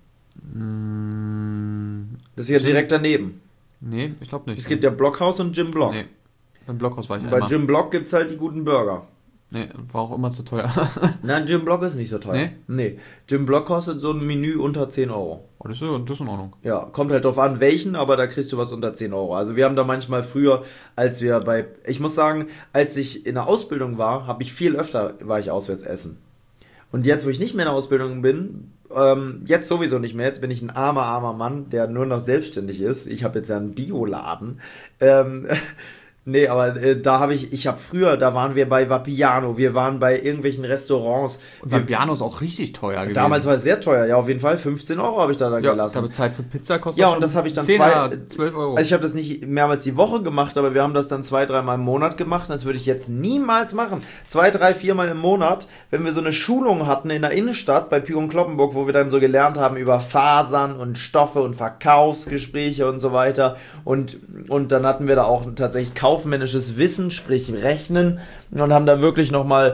Das ist ja direkt daneben. Nee, ich glaube nicht. Es gibt ja Blockhaus und Gym Block. Nee. Beim Blockhaus war ich und bei Gym Block gibt es halt die guten Burger. Nee, war auch immer zu teuer. Nein, Gym Block ist nicht so teuer. Nee. Gym Block kostet so ein Menü unter 10 Euro. Oh, das ist in Ordnung. Ja, kommt halt drauf an, welchen, aber da kriegst du was unter 10 Euro. Also wir haben da manchmal früher, ich muss sagen, als ich in der Ausbildung war, war ich auswärts essen. Und jetzt, wo ich nicht mehr in der Ausbildung bin, jetzt sowieso nicht mehr, jetzt bin ich ein armer Mann, der nur noch selbstständig ist. Ich habe jetzt ja einen Bioladen. Nee, aber da waren wir bei Vapiano, wir waren bei irgendwelchen Restaurants. Und Vapiano ist auch richtig teuer gewesen. Damals war es sehr teuer, ja, auf jeden Fall. 15 Euro habe ich da dann gelassen. Da bezahlst du Pizza, kostet ja, und das habe ich dann 12 Euro. Also ich habe das nicht mehrmals die Woche gemacht, aber wir haben das dann 2-3 Mal im Monat gemacht. Das würde ich jetzt niemals machen. 2, 3, 4 Mal im Monat, wenn wir so eine Schulung hatten in der Innenstadt bei Pik und Kloppenburg, wo wir dann so gelernt haben über Fasern und Stoffe und Verkaufsgespräche und so weiter. Und dann hatten wir da auch tatsächlich kaufmännisches Wissen, sprich Rechnen, und haben da wirklich nochmal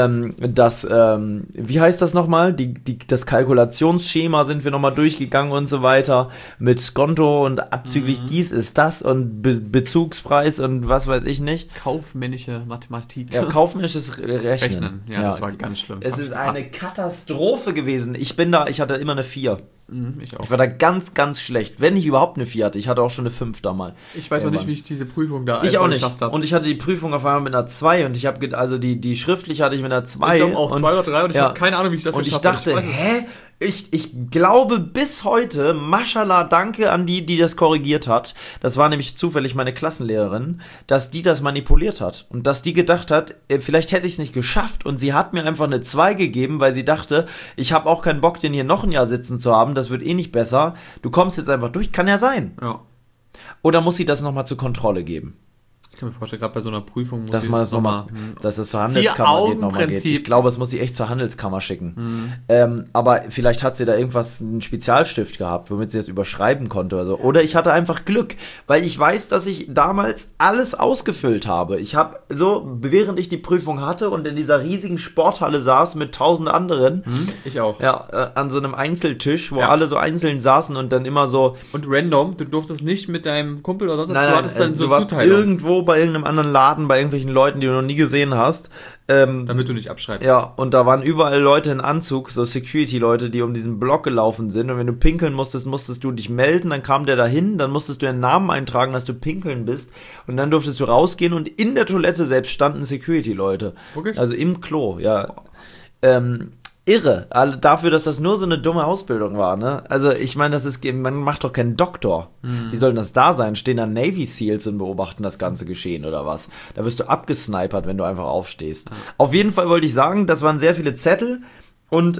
wie heißt das nochmal? Das Kalkulationsschema sind wir nochmal durchgegangen und so weiter, mit Skonto und abzüglich dies ist das und Bezugspreis und was weiß ich nicht. Kaufmännische Mathematik. Ja, kaufmännisches Rechnen. Ja, das war ganz schlimm. Es ist eine Katastrophe gewesen. Ich hatte immer eine 4. Ich auch. Ich war da ganz, ganz schlecht. Wenn ich überhaupt eine 4 hatte. Ich hatte auch schon eine 5 damals. Ich weiß auch nicht, wie ich diese Prüfung da ich auch nicht. Geschafft habe. Und ich hatte die Prüfung auf einmal mit einer 2 und ich habe, also die schriftliche hatte ich mit einer 2. Ich glaube auch 2 oder 3 und ich habe keine Ahnung, wie ich das geschafft habe. Und ich dachte, ich glaube bis heute, Maschallah, danke an die das korrigiert hat. Das war nämlich zufällig meine Klassenlehrerin, dass die das manipuliert hat. Und dass die gedacht hat, vielleicht hätte ich es nicht geschafft. Und sie hat mir einfach eine 2 gegeben, weil sie dachte, ich habe auch keinen Bock, den hier noch ein Jahr sitzen zu haben. Das wird eh nicht besser. Du kommst jetzt einfach durch. Kann ja sein. Ja. Oder muss sie das nochmal zur Kontrolle geben? Ich kann mir vorstellen, gerade bei so einer Prüfung muss dass man das nochmal, dass es zur Handelskammer geht. Ich glaube, es muss sie echt zur Handelskammer schicken. Aber vielleicht hat sie da irgendwas, einen Spezialstift gehabt, womit sie das überschreiben konnte oder so. Oder ich hatte einfach Glück, weil ich weiß, dass ich damals alles ausgefüllt habe. Ich habe so, während ich die Prüfung hatte und in dieser riesigen Sporthalle saß mit 1000 anderen. Ich auch. Ja, an so einem Einzeltisch, wo alle so einzeln saßen und dann immer so. Und random, du durftest nicht mit deinem Kumpel oder sonst was, du hattest dann so Zuteilung. Irgendwo bei irgendeinem anderen Laden, bei irgendwelchen Leuten, die du noch nie gesehen hast. Damit du nicht abschreibst. Ja, und da waren überall Leute in Anzug, so Security-Leute, die um diesen Block gelaufen sind. Und wenn du pinkeln musstest, musstest du dich melden, dann kam der dahin, dann musstest du den Namen eintragen, dass du pinkeln bist. Und dann durftest du rausgehen und in der Toilette selbst standen Security-Leute. Wirklich? Also im Klo, ja. Irre, also dafür, dass das nur so eine dumme Ausbildung war, ne? Also ich meine, man macht doch keinen Doktor. Wie soll denn das da sein? Stehen da Navy Seals und beobachten das ganze Geschehen oder was? Da wirst du abgesnipert, wenn du einfach aufstehst. Auf jeden Fall wollte ich sagen, das waren sehr viele Zettel und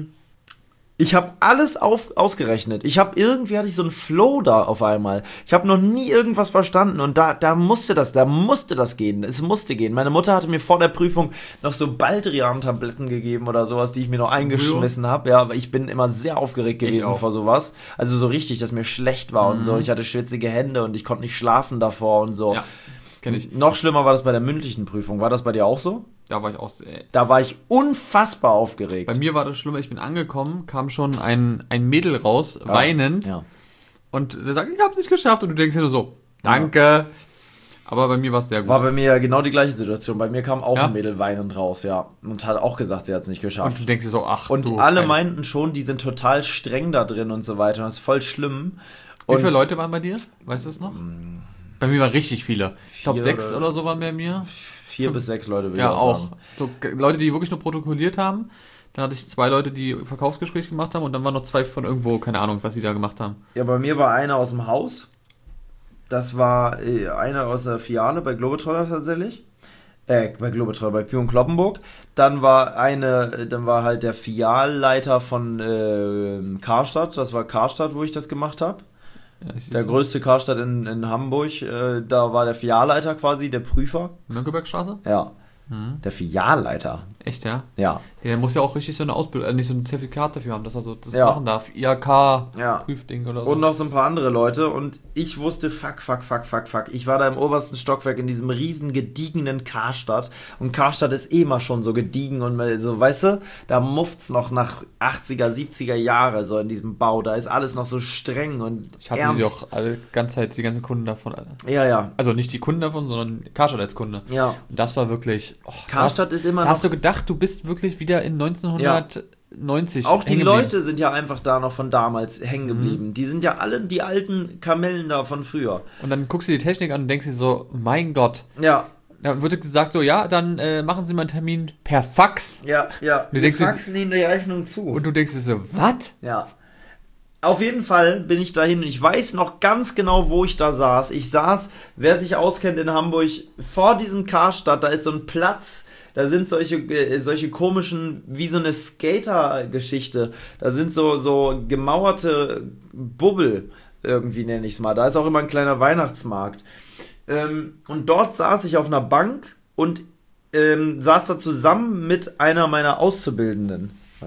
ich habe alles ausgerechnet. Irgendwie hatte ich so einen Flow da auf einmal. Ich habe noch nie irgendwas verstanden und da musste das gehen. Es musste gehen. Meine Mutter hatte mir vor der Prüfung noch so Baldrian-Tabletten gegeben oder sowas, die ich mir noch eingeschmissen habe. Ja, aber ich bin immer sehr aufgeregt gewesen vor sowas. Also so richtig, dass mir schlecht war und so. Ich hatte schwitzige Hände und ich konnte nicht schlafen davor und so. Ja, kenn ich. Noch schlimmer war das bei der mündlichen Prüfung. War das bei dir auch so? Da war ich unfassbar aufgeregt. Bei mir war das schlimmer, ich bin angekommen, kam schon ein Mädel raus, weinend. Ja. Und sie sagt, ich hab's nicht geschafft. Und du denkst dir nur so, danke. Ja. Aber bei mir war es sehr gut. War bei mir ja genau die gleiche Situation. Bei mir kam auch ein Mädel weinend raus, ja. Und hat auch gesagt, sie hat es nicht geschafft. Und du denkst dir so, ach und alle meinten schon, die sind total streng da drin und so weiter. Und das ist voll schlimm. Wie viele Leute waren bei dir? Weißt du es noch? Bei mir waren richtig viele. Ich glaube 6 oder so waren bei mir. 4 bis 6 Leute, würde ich auch sagen. So Leute, die wirklich nur protokolliert haben. Dann hatte ich 2 Leute, die Verkaufsgespräche gemacht haben und dann waren noch 2 von irgendwo, keine Ahnung, was sie da gemacht haben. Ja, bei mir war einer aus dem Haus. Das war einer aus der Filiale bei Globetrotter tatsächlich. Bei Globetrotter, bei Pion Kloppenburg. Dann war halt der Filialleiter von Karstadt. Das war Karstadt, wo ich das gemacht habe. Ja, der größte Karstadt in Hamburg, da war der Filialleiter quasi, der Prüfer. Mönckebergstraße? Ja. Der Filialleiter. Echt, ja? Ja. Der muss ja auch richtig so eine Ausbildung, nicht so ein Zertifikat dafür haben, dass er so das machen darf. IHK-Prüfding oder so. Und noch so ein paar andere Leute. Und ich wusste, fuck. Ich war da im obersten Stockwerk in diesem riesen gediegenen Karstadt. Und Karstadt ist immer schon so gediegen und so, weißt du, da mufft's noch nach 80er, 70er Jahre so in diesem Bau. Da ist alles noch so streng und ich hatte ernst. Die auch alle die ganzen Kunden davon. Alle. Ja. Also nicht die Kunden davon, sondern Karstadt als Kunde. Ja. Und das war wirklich... Karstadt ist immer noch... Hast du gedacht, du bist wirklich wieder in 1990 auch die Leute sind ja einfach da noch von damals hängen geblieben. Die sind ja alle die alten Kamellen da von früher. Und dann guckst du die Technik an und denkst dir so, mein Gott. Ja. Da wird gesagt so, ja, dann machen Sie mal einen Termin per Fax. Ja. Wir faxen Ihnen die Rechnung zu. Und du denkst dir so, was? Ja. Auf jeden Fall bin ich dahin und ich weiß noch ganz genau, wo ich da saß. Ich saß, wer sich auskennt in Hamburg, vor diesem Karstadt, da ist so ein Platz, da sind solche komischen, wie so eine Skater-Geschichte, da sind so gemauerte Bubbel, irgendwie nenne ich es mal. Da ist auch immer ein kleiner Weihnachtsmarkt. Und dort saß ich auf einer Bank und saß da zusammen mit einer meiner Auszubildenden.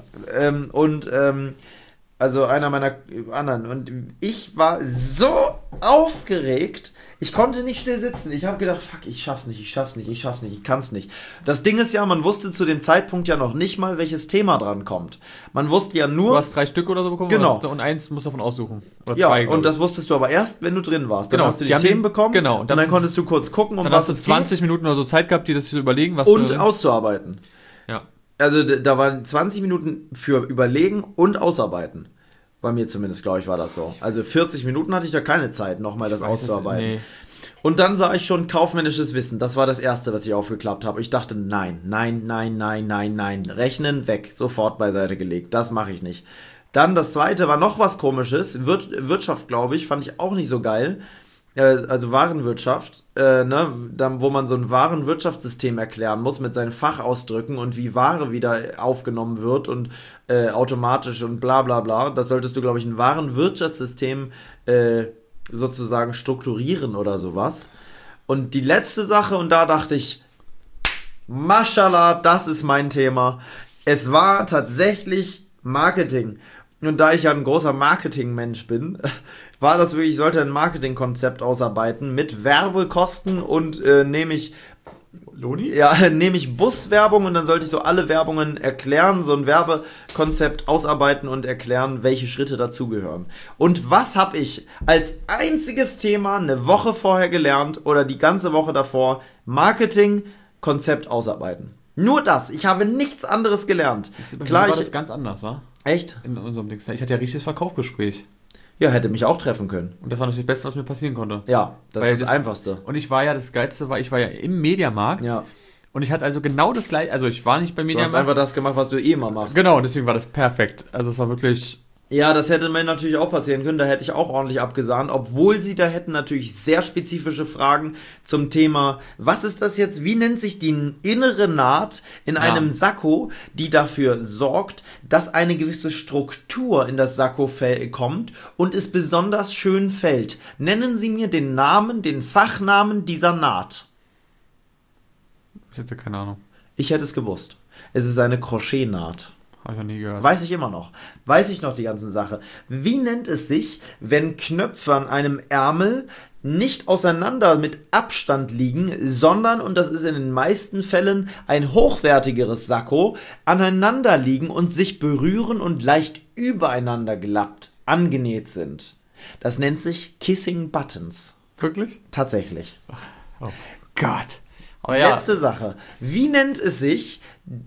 Also einer meiner anderen. Und ich war so aufgeregt, ich konnte nicht still sitzen. Ich habe gedacht, fuck, ich schaff's nicht, ich kann's nicht. Das Ding ist ja, man wusste zu dem Zeitpunkt ja noch nicht mal, welches Thema dran kommt. Man wusste ja nur... Du hast 3 Stück oder so bekommen? Genau. Und eins musst du davon aussuchen. Oder 2, ja, und das wusstest du aber erst, wenn du drin warst. Dann hast du die Themen bekommen. Genau. Und dann konntest du kurz gucken, um was es geht. Dann hast du 20 Minuten oder so Zeit gehabt, dir das zu überlegen, was und auszuarbeiten. Ja. Also da waren 20 Minuten für Überlegen und Ausarbeiten. Bei mir zumindest, glaube ich, war das so. Also 40 Minuten hatte ich da keine Zeit, nochmal das auszuarbeiten. Nee. Und dann sah ich schon kaufmännisches Wissen. Das war das Erste, was ich aufgeklappt habe. Ich dachte, nein. Rechnen weg, sofort beiseite gelegt. Das mache ich nicht. Dann das Zweite war noch was Komisches. Wirtschaft, glaube ich, fand ich auch nicht so geil. Also Warenwirtschaft, wo man so ein Warenwirtschaftssystem erklären muss mit seinen Fachausdrücken und wie Ware wieder aufgenommen wird und automatisch und bla bla bla. Das solltest du, glaube ich, ein Warenwirtschaftssystem sozusagen strukturieren oder sowas. Und die letzte Sache, und da dachte ich, Mashallah, das ist mein Thema. Es war tatsächlich Marketing. Und da ich ja ein großer Marketingmensch bin, war das wirklich, ich sollte ein Marketingkonzept ausarbeiten mit Werbekosten und nehme ich Buswerbung und dann sollte ich so alle Werbungen erklären, so ein Werbekonzept ausarbeiten und erklären, welche Schritte dazugehören. Und was habe ich als einziges Thema eine Woche vorher gelernt oder die ganze Woche davor? Marketingkonzept ausarbeiten. Nur das. Ich habe nichts anderes gelernt. Klar, war das ganz anders, wa? Echt? In unserem Ding. Ich hatte ja richtiges Verkaufsgespräch. Ja, hätte mich auch treffen können. Und das war natürlich das Beste, was mir passieren konnte. Ja, das ist das Einfachste. Und ich war ja, das Geilste war, ich war ja im Mediamarkt. Ja. Und ich hatte also genau das gleiche, also ich war nicht beim Mediamarkt. Du hast einfach das gemacht, was du immer machst. Genau, deswegen war das perfekt. Also es war wirklich... Ja, das hätte mir natürlich auch passieren können, da hätte ich auch ordentlich abgesahnt, obwohl sie da hätten natürlich sehr spezifische Fragen zum Thema, was ist das jetzt, wie nennt sich die innere Naht in einem Sakko, die dafür sorgt, dass eine gewisse Struktur in das Sakko kommt und es besonders schön fällt. Nennen Sie mir den Namen, den Fachnamen dieser Naht. Ich hätte keine Ahnung. Ich hätte es gewusst. Es ist eine Crochet-Naht. Habe ich noch nie gehört. Weiß ich immer noch. Weiß ich noch die ganze Sache. Wie nennt es sich, wenn Knöpfe an einem Ärmel nicht auseinander mit Abstand liegen, sondern, und das ist in den meisten Fällen ein hochwertigeres Sakko, aneinander liegen und sich berühren und leicht übereinander gelappt, angenäht sind? Das nennt sich Kissing Buttons. Wirklich? Tatsächlich. Oh Gott. Aber letzte Sache. Wie nennt es sich...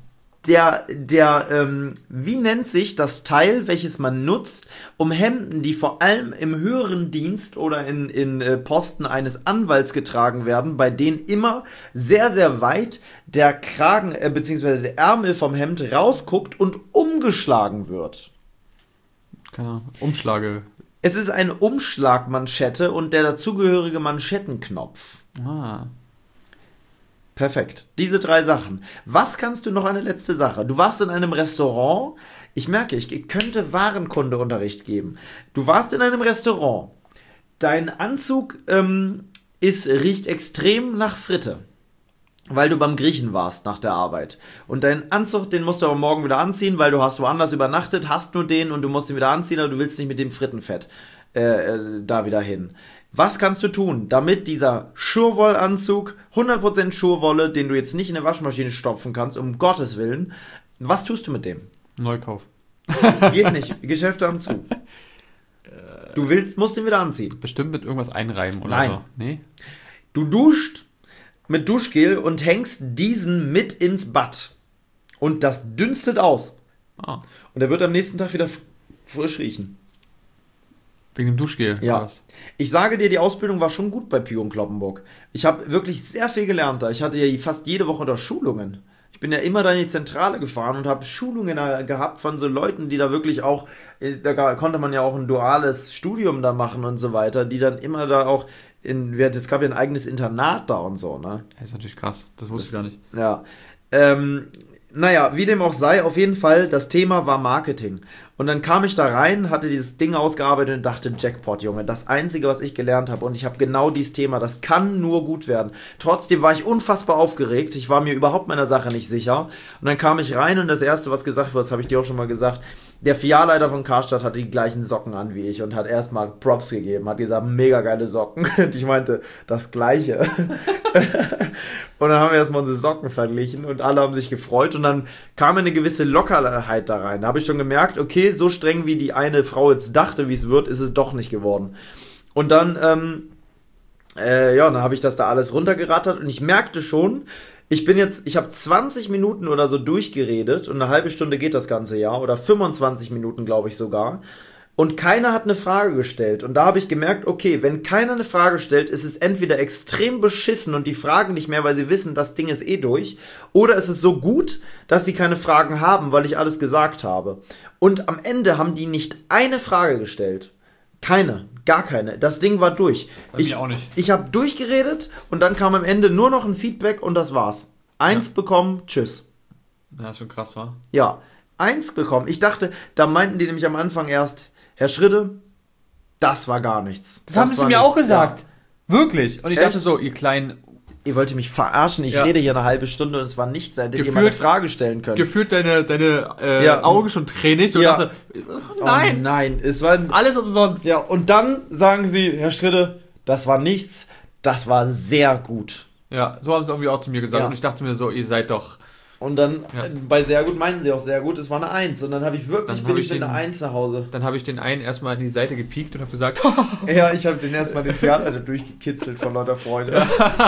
wie nennt sich das Teil, welches man nutzt, um Hemden, die vor allem im höheren Dienst oder in Posten eines Anwalts getragen werden, bei denen immer sehr, sehr weit der Kragen bzw. der Ärmel vom Hemd rausguckt und umgeschlagen wird? Keine Ahnung. Umschlage. Es ist eine Umschlagmanschette und der dazugehörige Manschettenknopf. Ah. Perfekt. Diese 3 Sachen. Was kannst du noch, eine letzte Sache? Du warst in einem Restaurant. Ich merke, ich könnte Warenkundeunterricht geben. Du warst in einem Restaurant. Dein Anzug riecht extrem nach Fritte. Weil du beim Griechen warst nach der Arbeit. Und deinen Anzug, den musst du aber morgen wieder anziehen, weil du hast woanders übernachtet, hast nur den und du musst ihn wieder anziehen, aber du willst nicht mit dem Frittenfett da wieder hin. Was kannst du tun, damit dieser Schurwollanzug, 100% Schurwolle, den du jetzt nicht in eine Waschmaschine stopfen kannst, um Gottes Willen, was tust du mit dem? Neukauf. Geht nicht, Geschäfte haben zu. Du musst ihn wieder anziehen. Bestimmt mit irgendwas einreiben oder Nein. so. Nee? Du duschst mit Duschgel und hängst diesen mit ins Bad. Und das dünstet aus. Ah. Und er wird am nächsten Tag wieder frisch riechen. Wegen dem Duschgel? Ja. Ich sage dir, die Ausbildung war schon gut bei Pion Kloppenburg. Ich habe wirklich sehr viel gelernt da. Ich hatte ja fast jede Woche da Schulungen. Ich bin ja immer da in die Zentrale gefahren und habe Schulungen gehabt von so Leuten, die da wirklich auch, da konnte man ja auch ein duales Studium da machen und so weiter, die dann immer da auch, es gab ja ein eigenes Internat da und so, ne? Das ist natürlich krass, das wusste ich gar nicht. Ja, naja, wie dem auch sei, auf jeden Fall, das Thema war Marketing. Und dann kam ich da rein, hatte dieses Ding ausgearbeitet und dachte, Jackpot, Junge, das Einzige, was ich gelernt habe, und ich habe genau dieses Thema, das kann nur gut werden. Trotzdem war ich unfassbar aufgeregt, ich war mir überhaupt meiner Sache nicht sicher. Und dann kam ich rein und das Erste, was gesagt wurde, das habe ich dir auch schon mal gesagt, der Filialleiter von Karstadt hatte die gleichen Socken an wie ich und hat erstmal Props gegeben, hat gesagt, mega geile Socken. Und ich meinte, das Gleiche. Und dann haben wir erstmal unsere Socken verglichen und alle haben sich gefreut und dann kam eine gewisse Lockerheit da rein. Da habe ich schon gemerkt, okay, so streng wie die eine Frau jetzt dachte, wie es wird, ist es doch nicht geworden. Und dann, dann habe ich das da alles runtergerattert und ich merkte schon, ich habe 20 Minuten oder so durchgeredet und eine halbe Stunde geht das ganze Jahr oder 25 Minuten, glaube ich sogar. Und keiner hat eine Frage gestellt. Und da habe ich gemerkt, okay, wenn keiner eine Frage stellt, ist es entweder extrem beschissen und die fragen nicht mehr, weil sie wissen, das Ding ist eh durch. Oder es ist so gut, dass sie keine Fragen haben, weil ich alles gesagt habe. Und am Ende haben die nicht eine Frage gestellt. Keine, gar keine. Das Ding war durch. Bei mir auch nicht. Ich habe durchgeredet und dann kam am Ende nur noch ein Feedback und das war's. 1 bekommen, tschüss. Ja, schon krass, wa? Ja, 1 bekommen. Ich dachte, da meinten die nämlich am Anfang erst, Herr Schridde, das war gar nichts. Das haben sie mir auch gesagt. Wirklich. Und ich dachte so, ihr kleinen... Ihr wollt mich verarschen, ich rede hier eine halbe Stunde und es war nichts, hättet ihr mal eine Frage stellen können. Gefühlt deine Augen schon tränig. Und dachte, nein. Oh nein, es war... Alles umsonst. Ja, und dann sagen sie, Herr Schritte, das war nichts, das war sehr gut. Ja, so haben sie irgendwie auch zu mir gesagt. Und ich dachte mir so, ihr seid doch... Und dann, bei sehr gut meinten sie auch sehr gut, es war eine 1. Und dann habe ich wirklich, bin ich mit einer 1 nach Hause. Dann habe ich den einen erstmal an die Seite gepiekt und habe gesagt... Ja, ich habe den erstmal den Fernseher durchgekitzelt von lauter Freude.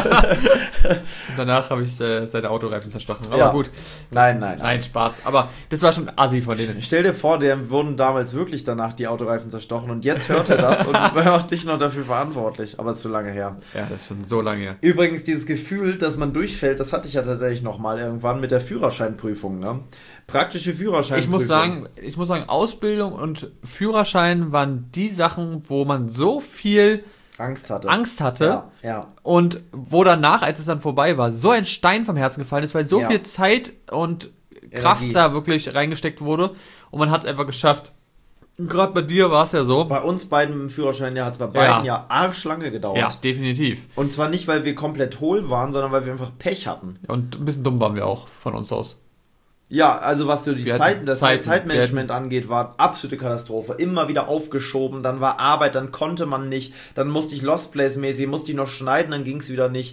Und danach habe ich seine Autoreifen zerstochen. Aber gut. Nein, Spaß. Aber das war schon assi von denen. Stell dir vor, der wurden damals wirklich danach die Autoreifen zerstochen und jetzt hört er das und macht dich noch dafür verantwortlich. Aber es ist zu lange her. Ja, das ist schon so lange her. Übrigens, dieses Gefühl, dass man durchfällt, das hatte ich ja tatsächlich nochmal irgendwann mit der Führerscheinprüfung, ne? Praktische Führerscheinprüfung. Ich muss sagen, Ausbildung und Führerschein waren die Sachen, wo man so viel Angst hatte. Ja. Und wo danach, als es dann vorbei war, so ein Stein vom Herzen gefallen ist, weil so viel Zeit und Kraft da wirklich reingesteckt wurde und man hat es einfach geschafft. Gerade bei dir war es ja so. Bei uns beiden im Führerschein hat es bei beiden ja arschlange gedauert. Ja, definitiv. Und zwar nicht, weil wir komplett hohl waren, sondern weil wir einfach Pech hatten. Und ein bisschen dumm waren wir auch von uns aus. Ja, also was so das Zeitmanagement angeht, war absolute Katastrophe. Immer wieder aufgeschoben, dann war Arbeit, dann konnte man nicht, dann musste ich Lost Place-mäßig, musste ich noch schneiden, dann ging es wieder nicht.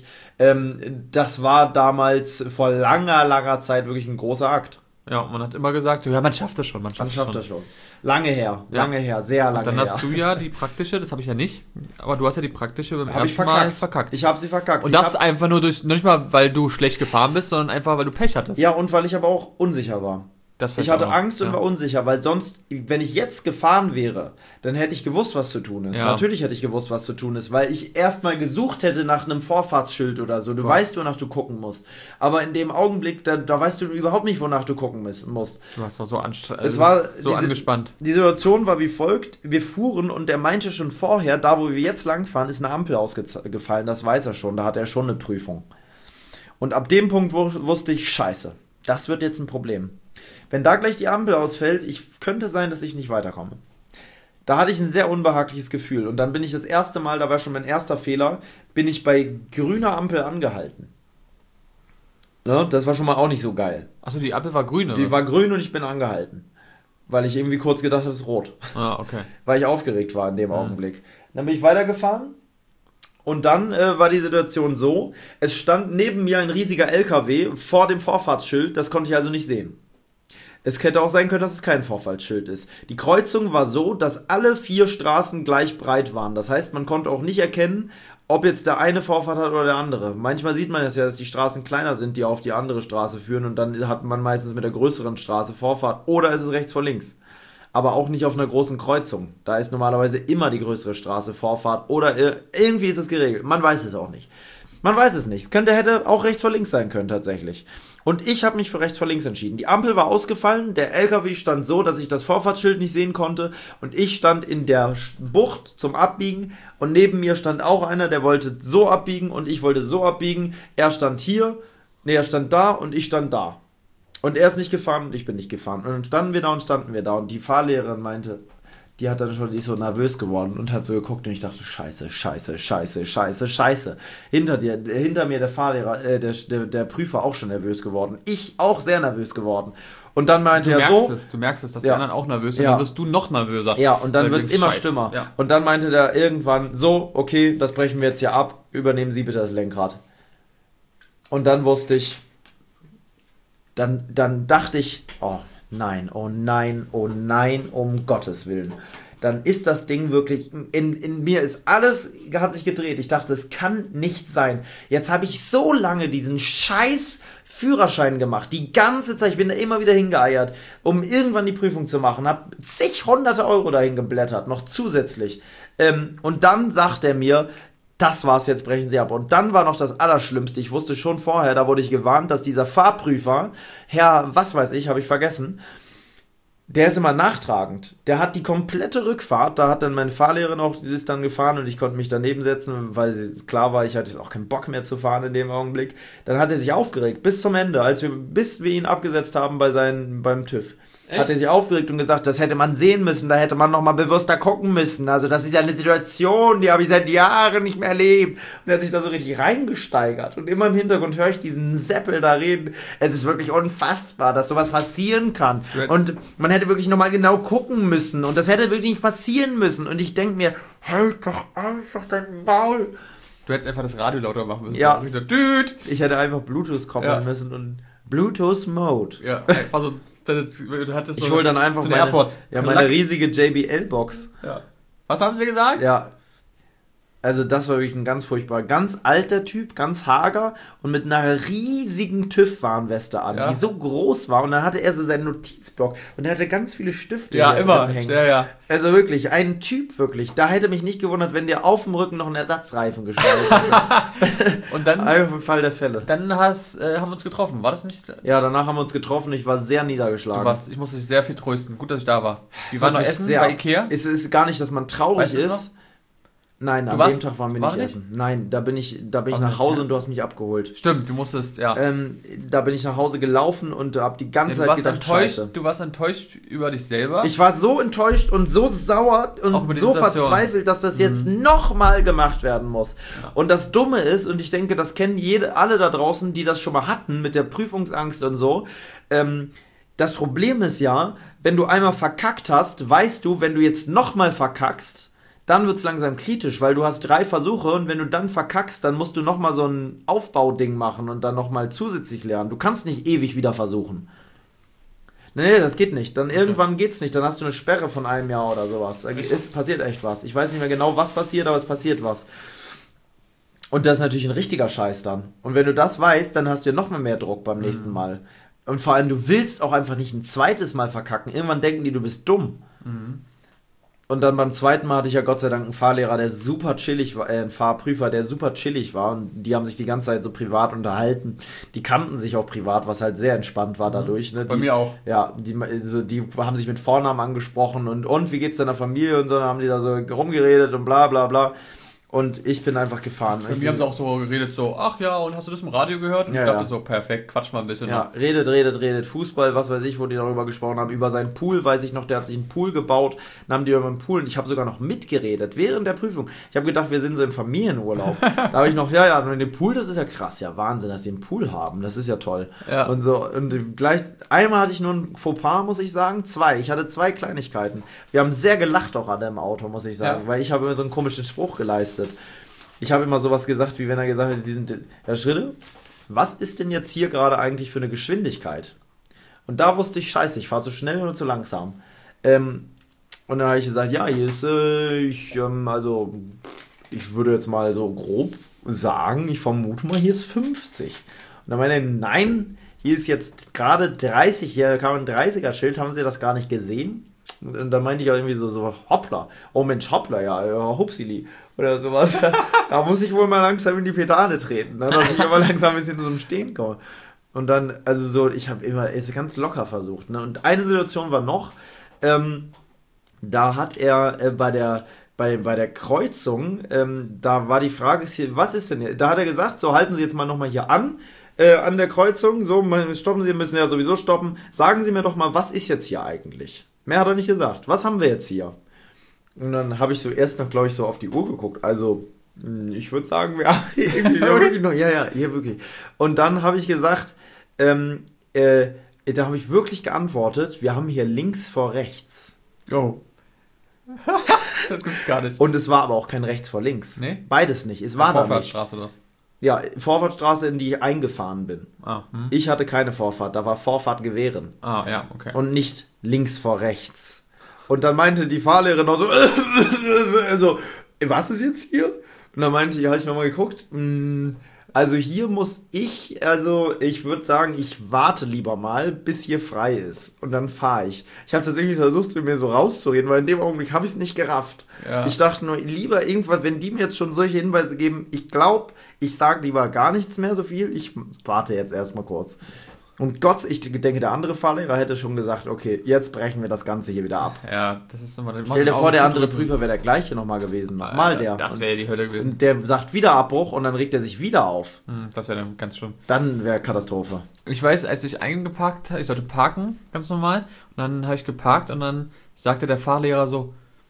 Das war damals vor langer Zeit wirklich ein großer Akt. Ja, man hat immer gesagt, ja, man schafft das schon. Man schafft das schon. Lange her, sehr lange her. Und dann hast du ja die praktische, das habe ich ja nicht, aber du hast ja die praktische beim ersten Mal verkackt. Ich habe sie verkackt. Und das einfach nur nicht mal, weil du schlecht gefahren bist, sondern einfach, weil du Pech hattest. Ja, und weil ich aber auch unsicher war. Ich hatte Angst und war unsicher, weil sonst, wenn ich jetzt gefahren wäre, dann hätte ich gewusst, was zu tun ist. Ja. Natürlich hätte ich gewusst, was zu tun ist, weil ich erstmal gesucht hätte nach einem Vorfahrtsschild oder so. Du weißt, wonach du gucken musst. Aber in dem Augenblick, da weißt du überhaupt nicht, wonach du gucken musst. Du warst doch so, angespannt. Die Situation war wie folgt. Wir fuhren und er meinte schon vorher, da wo wir jetzt langfahren, ist eine Ampel ausgefallen. Das weiß er schon. Da hat er schon eine Prüfung. Und ab dem Punkt wusste ich, scheiße, das wird jetzt ein Problem. Wenn da gleich die Ampel ausfällt, könnte sein, dass ich nicht weiterkomme. Da hatte ich ein sehr unbehagliches Gefühl. Und dann bin ich das erste Mal, da war schon mein erster Fehler, bin ich bei grüner Ampel angehalten. Ne? Das war schon mal auch nicht so geil. Achso, die Ampel war grün, oder? Die war grün und ich bin angehalten. Weil ich irgendwie kurz gedacht habe, es ist rot. Ah, okay. Weil ich aufgeregt war in dem Augenblick. Dann bin ich weitergefahren. Und dann war die Situation so, es stand neben mir ein riesiger LKW vor dem Vorfahrtsschild, das konnte ich also nicht sehen. Es hätte auch sein können, dass es kein Vorfahrtsschild ist. Die Kreuzung war so, dass alle 4 Straßen gleich breit waren. Das heißt, man konnte auch nicht erkennen, ob jetzt der eine Vorfahrt hat oder der andere. Manchmal sieht man das ja, dass die Straßen kleiner sind, die auf die andere Straße führen und dann hat man meistens mit der größeren Straße Vorfahrt oder ist es rechts vor links. Aber auch nicht auf einer großen Kreuzung. Da ist normalerweise immer die größere Straße Vorfahrt oder irgendwie ist es geregelt. Man weiß es auch nicht. Man weiß es nicht. Hätte auch rechts vor links sein können tatsächlich. Und ich habe mich für rechts vor links entschieden. Die Ampel war ausgefallen, der LKW stand so, dass ich das Vorfahrtsschild nicht sehen konnte und ich stand in der Bucht zum Abbiegen und neben mir stand auch einer, der wollte so abbiegen und ich wollte so abbiegen. Er stand da und ich stand da. Und er ist nicht gefahren und ich bin nicht gefahren. Und dann standen wir da und die Fahrlehrerin meinte, die ist so nervös geworden und hat so geguckt und ich dachte, scheiße. Hinter mir der Fahrlehrer, der Prüfer auch schon nervös geworden. Ich auch sehr nervös geworden. Und dann meinte er so... Du merkst es, dass die anderen auch nervös sind, dann wirst du noch nervöser. Ja, und dann wird es immer schlimmer. Ja. Und dann meinte der irgendwann, so, okay, das brechen wir jetzt hier ab, übernehmen Sie bitte das Lenkrad. Und dann wusste ich, dann dachte ich, oh nein, um Gottes Willen. Dann ist das Ding wirklich, in mir ist alles, hat sich gedreht. Ich dachte, es kann nicht sein. Jetzt habe ich so lange diesen scheiß Führerschein gemacht. Die ganze Zeit, ich bin da immer wieder hingeeiert, um irgendwann die Prüfung zu machen. Habe zig hunderte Euro dahin geblättert, noch zusätzlich. Und dann sagt er mir, das war's, jetzt brechen Sie ab. Und dann war noch das Allerschlimmste. Ich wusste schon vorher, da wurde ich gewarnt, dass dieser Fahrprüfer, Herr, was weiß ich, habe ich vergessen, der ist immer nachtragend. Der hat die komplette Rückfahrt, da hat dann meine Fahrlehrerin auch, die ist dann gefahren und ich konnte mich daneben setzen, weil klar war, ich hatte auch keinen Bock mehr zu fahren in dem Augenblick. Dann hat er sich aufgeregt, bis zum Ende, bis wir ihn abgesetzt haben beim TÜV. Echt? Hat er sich aufgeregt und gesagt, das hätte man sehen müssen, da hätte man nochmal bewusster gucken müssen. Also das ist ja eine Situation, die habe ich seit Jahren nicht mehr erlebt. Und er hat sich da so richtig reingesteigert. Und immer im Hintergrund höre ich diesen Seppel da reden. Es ist wirklich unfassbar, dass sowas passieren kann. Und man hätte wirklich nochmal genau gucken müssen. Und das hätte wirklich nicht passieren müssen. Und ich denke mir, halt doch einfach dein Maul. Du hättest einfach das Radio lauter machen müssen. Ja. So, ich hätte einfach Bluetooth koppeln müssen und Bluetooth Mode. Ja, einfach so. Du hattest ich hole dann einfach so AirPods. Meine riesige JBL-Box. Ja. Was haben sie gesagt? Ja. Also das war wirklich ein ganz furchtbar, ganz alter Typ, ganz hager und mit einer riesigen TÜV-Warnweste an, die so groß war. Und dann hatte er so seinen Notizblock und er hatte ganz viele Stifte immer hängen. Ja. Also wirklich, ein Typ wirklich. Da hätte mich nicht gewundert, wenn der auf dem Rücken noch einen Ersatzreifen gestellt hätte. Und dann einfach im Fall der Fälle. Dann haben wir uns getroffen, war das nicht? Ja, danach haben wir uns getroffen. Ich war sehr niedergeschlagen. Ich musste dich sehr viel trösten. Gut, dass ich da war. Wir waren noch essen bei Ikea. Es ist gar nicht, dass man traurig ist. Nein, an dem Tag waren wir nicht essen. Nein, da bin ich nach Hause und du hast mich abgeholt. Stimmt, du musstest, ja. Da bin ich nach Hause gelaufen und hab die ganze Zeit gedacht, Scheiße. Du warst enttäuscht über dich selber? Ich war so enttäuscht und so sauer und so verzweifelt, dass das jetzt nochmal gemacht werden muss. Ja. Und das Dumme ist, und ich denke, das kennen alle da draußen, die das schon mal hatten mit der Prüfungsangst und so, das Problem ist ja, wenn du einmal verkackt hast, weißt du, wenn du jetzt nochmal verkackst, dann wird es langsam kritisch, weil du hast 3 Versuche und wenn du dann verkackst, dann musst du nochmal so ein Aufbauding machen und dann nochmal zusätzlich lernen. Du kannst nicht ewig wieder versuchen. Nee, das geht nicht. Dann irgendwann geht's nicht. Dann hast du eine Sperre von einem Jahr oder sowas. Es passiert echt was. Ich weiß nicht mehr genau, was passiert, aber es passiert was. Und das ist natürlich ein richtiger Scheiß dann. Und wenn du das weißt, dann hast du ja nochmal mehr Druck beim nächsten Mal. Und vor allem, du willst auch einfach nicht ein zweites Mal verkacken. Irgendwann denken die, du bist dumm. Und dann beim zweiten Mal hatte ich ja Gott sei Dank einen Fahrlehrer, der super chillig war, einen Fahrprüfer, der super chillig war. Und die haben sich die ganze Zeit so privat unterhalten. Die kannten sich auch privat, was halt sehr entspannt war dadurch. Ne? Bei mir auch. Ja, die haben sich mit Vornamen angesprochen und wie geht's deiner Familie? Und so, dann haben die da so rumgeredet und bla bla bla. Und ich bin einfach gefahren. Wir haben auch so geredet, so, ach ja, und hast du das im Radio gehört? Und ich dachte so, perfekt, quatsch mal ein bisschen. Ja, redet, Fußball, was weiß ich, wo die darüber gesprochen haben, über seinen Pool, weiß ich noch, der hat sich einen Pool gebaut, dann haben die über einen Pool, und ich habe sogar noch mitgeredet, während der Prüfung. Ich habe gedacht, wir sind so im Familienurlaub. Da habe ich noch, und den Pool, das ist ja krass, ja, Wahnsinn, dass sie einen Pool haben, das ist ja toll. Ja. Und so, und gleich, einmal hatte ich nur ein Fauxpas, muss ich sagen, 2, ich hatte 2 Kleinigkeiten. Wir haben sehr gelacht auch an dem Auto, muss ich sagen, weil ich habe immer so einen komischen Spruch geleistet. Ich habe immer sowas gesagt, wie wenn er gesagt hat, Sie sind, Herr Schritte, was ist denn jetzt hier gerade eigentlich für eine Geschwindigkeit? Und da wusste ich, scheiße, ich fahre zu schnell oder zu langsam. Und dann habe ich gesagt, ja, hier ist, ich würde jetzt mal so grob sagen, ich vermute mal, hier ist 50. Und dann meinte er, nein, hier ist jetzt gerade 30, hier kam ein 30er-Schild, haben Sie das gar nicht gesehen? Und dann meinte ich auch irgendwie so hoppla, oh Mensch, hoppla, ja, hupsili oder sowas. Da muss ich wohl mal langsam in die Pedale treten, ne? Dass ich immer langsam ein bisschen zum Stehen komme. Und dann, also so, ich habe immer es ganz locker versucht. Ne? Und eine Situation war noch, da hat er bei der Kreuzung, da war die Frage, was ist denn hier? Da hat er gesagt, so halten Sie jetzt mal nochmal hier an der Kreuzung, so stoppen Sie, müssen ja sowieso stoppen. Sagen Sie mir doch mal, was ist jetzt hier eigentlich? Mehr hat er nicht gesagt. Was haben wir jetzt hier? Und dann habe ich so erst noch, glaube ich, so auf die Uhr geguckt. Also, ich würde sagen, wir haben irgendwie wirklich noch, hier wirklich. Und dann habe ich gesagt, da habe ich wirklich geantwortet, wir haben hier links vor rechts. Oh. Das gibt's gar nicht. Und es war aber auch kein rechts vor links. Nee? Beides nicht. Es war da nicht. Vorfahrtstraße oder was? Ja, Vorfahrtstraße, in die ich eingefahren bin. Ich hatte keine Vorfahrt, da war Vorfahrt gewähren. Ja, okay. Und nicht links vor rechts. Und dann meinte die Fahrlehrerin noch so, was ist jetzt hier? Und dann meinte ich, habe ich nochmal geguckt, also hier muss ich würde sagen, ich warte lieber mal, bis hier frei ist. Und dann fahre ich. Ich habe das irgendwie versucht, mir so rauszureden, weil in dem Augenblick habe ich es nicht gerafft. Ja. Ich dachte nur, lieber irgendwas, wenn die mir jetzt schon solche Hinweise geben, ich glaube, ich sage lieber gar nichts mehr so viel, ich warte jetzt erstmal kurz. Und Gott, ich denke, der andere Fahrlehrer hätte schon gesagt, okay, jetzt brechen wir das Ganze hier wieder ab. Ja, das ist immer... Stell dir vor, der andere Prüfer wäre der gleiche nochmal gewesen. Nochmal der. Das wäre die Hölle gewesen. Und der sagt wieder Abbruch und dann regt er sich wieder auf. Das wäre dann ganz schlimm. Dann wäre Katastrophe. Ich weiß, als ich eingeparkt habe, ich sollte parken, ganz normal. Und dann habe ich geparkt und dann sagte der Fahrlehrer so,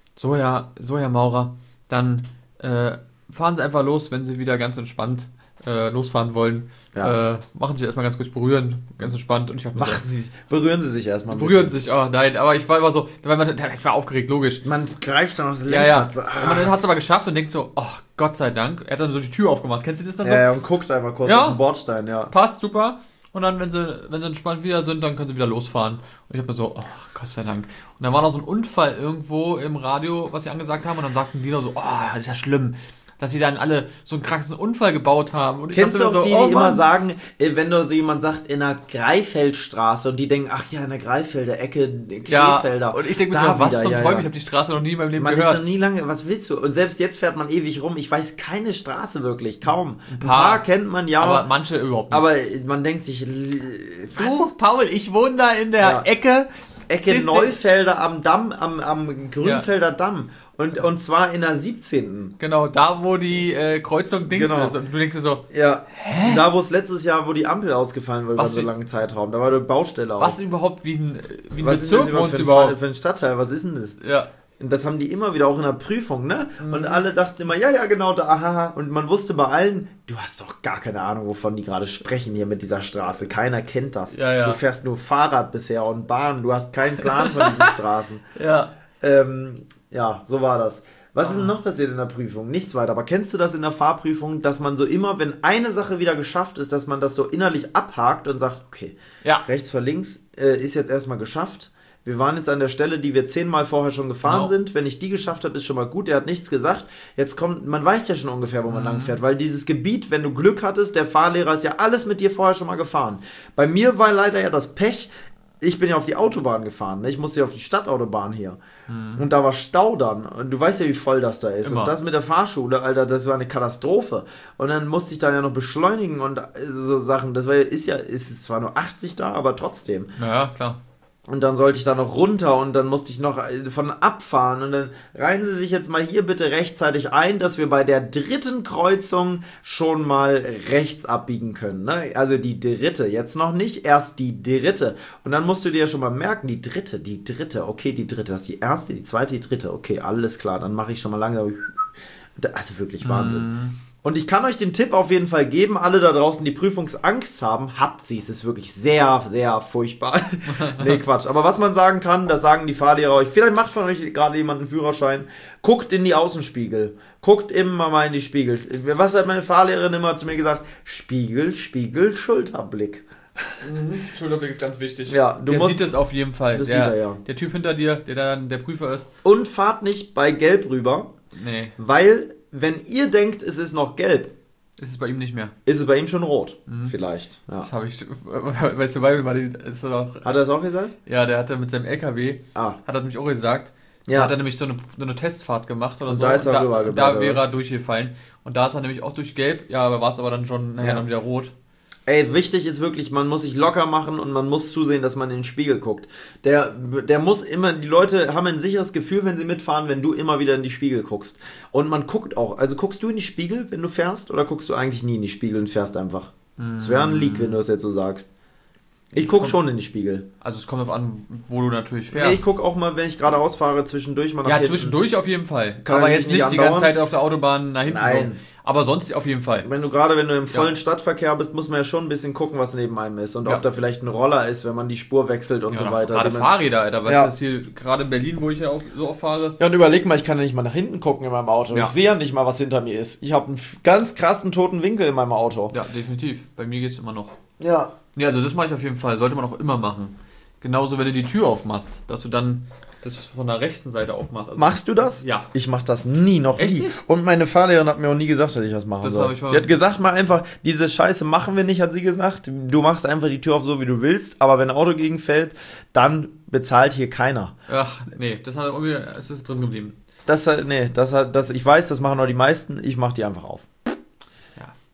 Herr Maurer, dann fahren Sie einfach los, wenn Sie wieder ganz entspannt losfahren wollen. Ja. Machen Sie sich erstmal ganz kurz berühren, ganz entspannt. Und ich berühren Sie sich erstmal. Berühren sich, oh nein, aber ich war immer so, ich war aufgeregt, logisch. Man greift dann aufs Lenkrad. Ja. Und man hat es aber geschafft und denkt so, oh Gott sei Dank. Er hat dann so die Tür aufgemacht. Kennst du das dann so? Ja, und guckt einfach kurz auf den Bordstein, ja. Passt, super. Und dann, wenn sie entspannt wieder sind, dann können sie wieder losfahren. Und ich habe mir so, oh Gott sei Dank. Und dann war noch so ein Unfall irgendwo im Radio, was sie angesagt haben. Und dann sagten die noch so, oh, das ist ja schlimm, dass sie dann alle so einen kranken Unfall gebaut haben. Und ich kennst du auch so, die immer sagen, wenn du so jemand sagt, in der Greifeldstraße und die denken, ach ja, in der Greifelder Ecke, Krefelder. Ja, und ich denke mir so, was zum Teufel, ich habe die Straße noch nie in meinem Leben gehört. Man ist noch nie lange, was willst du? Und selbst jetzt fährt man ewig rum, ich weiß keine Straße wirklich, kaum. Ein paar kennt man ja. Aber manche überhaupt nicht. Aber man denkt sich, was? Du, Paul, ich wohne da in der Ecke Neufelder am Damm, am Grünfelder Damm. Und zwar in der 17. Genau, da wo die Kreuzung Dings ist. Und du denkst dir so, ja, hä? Da wo es letztes Jahr, wo die Ampel ausgefallen war über so einen langen Zeitraum. Da war eine Baustelle auch. Was überhaupt, wie ein Bezirk wohnst du überhaupt? Für ein Stadtteil, was ist denn das? Ja. Und das haben die immer wieder auch in der Prüfung, ne? Und alle dachten immer, ja, genau, da, aha. Und man wusste bei allen, du hast doch gar keine Ahnung, wovon die gerade sprechen hier mit dieser Straße. Keiner kennt das. Ja. Du fährst nur Fahrrad bisher und Bahn. Du hast keinen Plan von diesen Straßen. Ja. Ja, so war das. Was ist denn noch passiert in der Prüfung? Nichts weiter. Aber kennst du das in der Fahrprüfung, dass man so immer, wenn eine Sache wieder geschafft ist, dass man das so innerlich abhakt und sagt, okay, rechts vor links ist jetzt erstmal geschafft. Wir waren jetzt an der Stelle, die wir 10-mal vorher schon gefahren sind. Wenn ich die geschafft habe, ist schon mal gut. Der hat nichts gesagt. Jetzt kommt, man weiß ja schon ungefähr, wo man lang fährt, weil dieses Gebiet, wenn du Glück hattest, der Fahrlehrer ist ja alles mit dir vorher schon mal gefahren. Bei mir war leider ja das Pech, ich bin ja auf die Autobahn gefahren, ne? Ich musste ja auf die Stadtautobahn hier. Und da war Stau dann. Und du weißt ja, wie voll das da ist. Immer. Und das mit der Fahrschule, Alter, das war eine Katastrophe. Und dann musste ich dann ja noch beschleunigen und so Sachen. Das war ist zwar nur 80 da, aber trotzdem. Ja, klar. Und dann sollte ich da noch runter und dann musste ich noch von abfahren. Und dann reihen Sie sich jetzt mal hier bitte rechtzeitig ein, dass wir bei der 3. Kreuzung schon mal rechts abbiegen können. Ne? Also die 3. Jetzt noch nicht, erst die 3. Und dann musst du dir ja schon mal merken, die dritte, okay, die 3. Das ist die 1., die 2., die 3. Okay, alles klar, dann mache ich schon mal langsam. Also wirklich Wahnsinn. Und ich kann euch den Tipp auf jeden Fall geben, alle da draußen, die Prüfungsangst haben, habt sie. Es ist wirklich sehr, sehr furchtbar. Nee, Quatsch. Aber was man sagen kann, das sagen die Fahrlehrer euch. Vielleicht macht von euch gerade jemand einen Führerschein. Guckt in die Außenspiegel. Guckt immer mal in die Spiegel. Was hat meine Fahrlehrerin immer zu mir gesagt? Spiegel, Spiegel, Schulterblick. Schulterblick ist ganz wichtig. Ja, der sieht es auf jeden Fall. Das sieht er, ja. Der Typ hinter dir, der dann der Prüfer ist. Und fahrt nicht bei Gelb rüber. Nee. Weil, wenn ihr denkt, es ist noch gelb, ist es bei ihm nicht mehr. Ist es bei ihm schon rot? Vielleicht. Ja. Das habe ich, bei Survival war ist auch. Hat er das auch gesagt? Ja, der hatte mit seinem LKW, hat er nämlich auch gesagt, da hat er nämlich so eine Testfahrt gemacht oder und so. Da ist er da wäre er durchgefallen. Und da ist er nämlich auch durch gelb, aber war es aber dann schon nachher dann wieder rot. Ey, wichtig ist wirklich, man muss sich locker machen und man muss zusehen, dass man in den Spiegel guckt. Der muss immer, die Leute haben ein sicheres Gefühl, wenn sie mitfahren, wenn du immer wieder in die Spiegel guckst. Und man guckt auch, also guckst du in die Spiegel, wenn du fährst, oder guckst du eigentlich nie in die Spiegel und fährst einfach? Das wäre ein Leak, wenn du das jetzt so sagst. Ich gucke schon in die Spiegel. Also es kommt darauf an, wo du natürlich fährst. Nee, ich gucke auch mal, wenn ich geradeaus fahre, zwischendurch mal nach hinten. Ja, zwischendurch auf jeden Fall. Kann aber jetzt nicht die ganze Zeit auf der Autobahn nach hinten. Nein. Aber sonst auf jeden Fall. Wenn du im vollen Stadtverkehr bist, muss man ja schon ein bisschen gucken, was neben einem ist. Und ob da vielleicht ein Roller ist, wenn man die Spur wechselt und so weiter. Gerade Fahrräder, Alter. Weißt du, das hier gerade in Berlin, wo ich ja auch so oft fahre. Ja, und überleg mal, ich kann ja nicht mal nach hinten gucken in meinem Auto. Ich sehe ja nicht mal, was hinter mir ist. Ich habe einen ganz krassen toten Winkel in meinem Auto. Ja, definitiv. Bei mir geht's immer noch. Ja. Ja, also das mache ich auf jeden Fall. Sollte man auch immer machen. Genauso, wenn du die Tür aufmachst, dass du dann das von der rechten Seite aufmachst. Also machst du das? Ja. Ich mach das nie, noch Echt nie. nicht? Und meine Fahrlehrerin hat mir auch nie gesagt, dass ich das machen soll. Sie hat gesagt, mal einfach, diese Scheiße machen wir nicht, hat sie gesagt. Du machst einfach die Tür auf so, wie du willst, aber wenn ein Auto gegenfällt, dann bezahlt hier keiner. Ach, nee, das ist drin geblieben. Ich weiß, das machen auch die meisten, ich mach die einfach auf.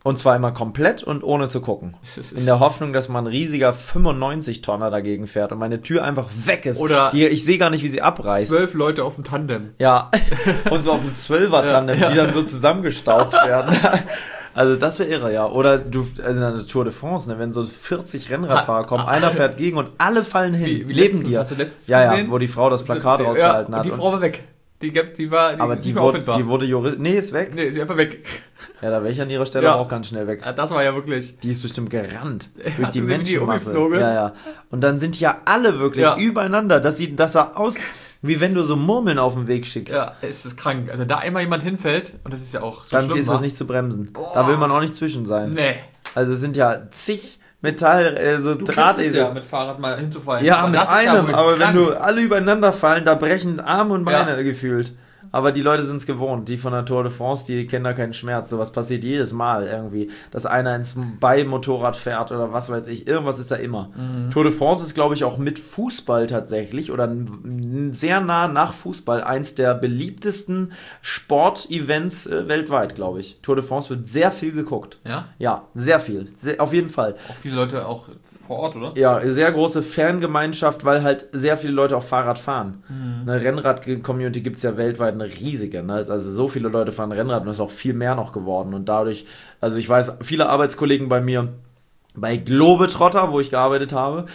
Und zwar immer komplett und ohne zu gucken. In der Hoffnung, dass man ein riesiger 95-Tonner dagegen fährt und meine Tür einfach weg ist. Oder ich sehe gar nicht, wie sie abreißt. 12 Leute auf dem Tandem. Ja, und so auf dem 12er-Tandem, die dann so zusammengestaucht werden. Also das wäre irre, ja. Oder also in der Tour de France, ne, wenn so 40 Rennradfahrer kommen, einer fährt gegen und alle fallen hin. Wie Leben letztens, dir. Hast du letztens gesehen? Ja, wo die Frau das Plakat rausgehalten hat. Die Frau war weg. Die war die wurde Jurist. Nee, ist weg. Nee, ist einfach weg. Ja, da wäre ich an ihrer Stelle auch ganz schnell weg. Ja, das war ja wirklich. Die ist bestimmt gerannt durch die Menschenmasse. Die ja. Und dann sind ja alle wirklich übereinander. Das sah aus, wie wenn du so Murmeln auf den Weg schickst. Ja, es ist krank. Also da einmal jemand hinfällt, und das ist ja auch so dann schlimm. Dann ist das nicht zu bremsen. Boah. Da will man auch nicht zwischen sein. Nee. Also es sind ja zig Metall, so Drahtesel. Ja, mit Fahrrad mal hinzufallen. Ja, mit einem, aber wenn du alle übereinander fallen, da brechen Arme und Beine gefühlt. Aber die Leute sind es gewohnt, die von der Tour de France, die kennen da keinen Schmerz. Sowas passiert jedes Mal irgendwie, dass einer ins Beimotorrad fährt oder was weiß ich. Irgendwas ist da immer. Tour de France ist, glaube ich, auch mit Fußball tatsächlich oder sehr nah nach Fußball eins der beliebtesten Sportevents weltweit, glaube ich. Tour de France wird sehr viel geguckt. Ja? Ja, sehr viel. Auf jeden Fall. Auch viele Leute auch vor Ort, oder? Ja, sehr große Fangemeinschaft, weil halt sehr viele Leute auch Fahrrad fahren. Eine Rennrad-Community gibt es ja weltweit eine riesige. Ne? Also so viele Leute fahren Rennrad und es ist auch viel mehr noch geworden. Und dadurch, also ich weiß, viele Arbeitskollegen bei mir, bei Globetrotter, wo ich gearbeitet habe,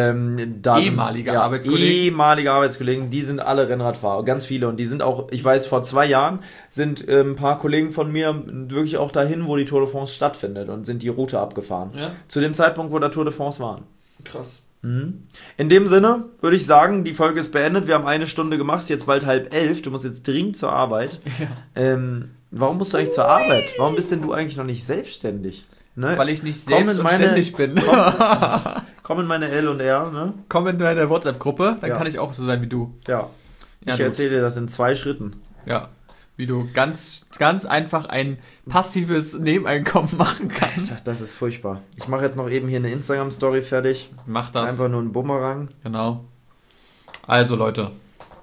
ehemalige Arbeitskollegen, die sind alle Rennradfahrer, ganz viele. Und die sind auch, ich weiß, vor 2 Jahren sind ein paar Kollegen von mir wirklich auch dahin, wo die Tour de France stattfindet und sind die Route abgefahren. Ja? Zu dem Zeitpunkt, wo der Tour de France waren. Krass. In dem Sinne würde ich sagen, die Folge ist beendet. Wir haben 1 Stunde gemacht, jetzt bald 10:30. Du musst jetzt dringend zur Arbeit. Ja. Warum musst du eigentlich zur Arbeit? Warum bist denn du eigentlich noch nicht selbstständig? Ne? Weil ich nicht selbstständig bin. Komm in meine L&R, ne? Komm in deine WhatsApp-Gruppe, dann kann ich auch so sein wie du. Ja. Ich erzähle dir das in 2 Schritten. Ja. Wie du ganz, ganz einfach ein passives Nebeneinkommen machen kannst. Ach, das ist furchtbar. Ich mache jetzt noch eben hier eine Instagram-Story fertig. Mach das. Einfach nur ein Bumerang. Genau. Also Leute,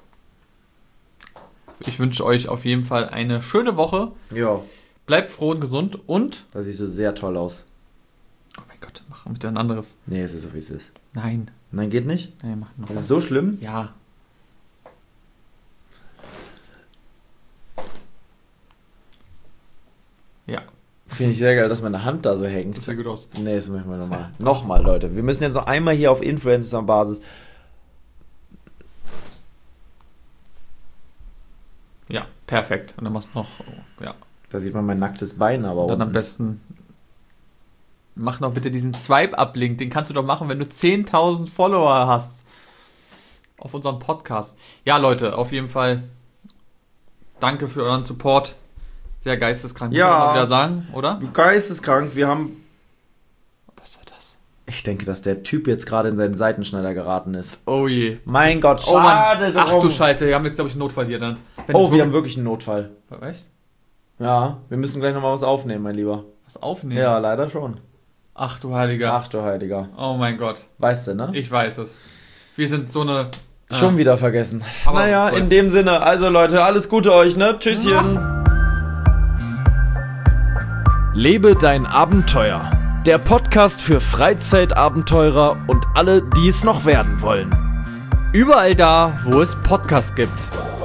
ich wünsche euch auf jeden Fall eine schöne Woche. Ja. Bleibt froh und gesund und... Da siehst du sehr toll aus. Oh mein Gott, mach bitte ein anderes. Nee, es ist so, wie es ist. Nein. Nein, geht nicht? Nee, mach noch. Das ist so schlimm? Ja. Ja. Finde ich sehr geil, dass meine Hand da so hängt. Das sieht gut aus. Nee, das machen wir nochmal. Nochmal, Leute. Wir müssen jetzt noch einmal hier auf Influencer-Basis. Ja, perfekt. Und dann machst du noch, ja. Da sieht man mein nacktes Bein aber auch. Dann am besten mach noch bitte diesen Swipe-Up-Link. Den kannst du doch machen, wenn du 10.000 Follower hast. Auf unserem Podcast. Ja, Leute, auf jeden Fall danke für euren Support. Sehr geisteskrank, muss man wieder sagen, oder? Geisteskrank, wir haben... Was war das? Ich denke, dass der Typ jetzt gerade in seinen Seitenschneider geraten ist. Oh je. Mein Gott, schade drum. Ach du Scheiße, wir haben jetzt, glaube ich, einen Notfall hier dann. Wir haben wirklich einen Notfall. Echt? Ja, wir müssen gleich nochmal was aufnehmen, mein Lieber. Was aufnehmen? Ja, leider schon. Ach du Heiliger. Ach du Heiliger. Oh mein Gott. Weißt du, ne? Ich weiß es. Wir sind so eine... Schon wieder vergessen. Naja, in dem Sinne, also Leute, alles Gute euch, ne? Tschüsschen. Lebe dein Abenteuer. Der Podcast für Freizeitabenteurer und alle, die es noch werden wollen. Überall da, wo es Podcasts gibt.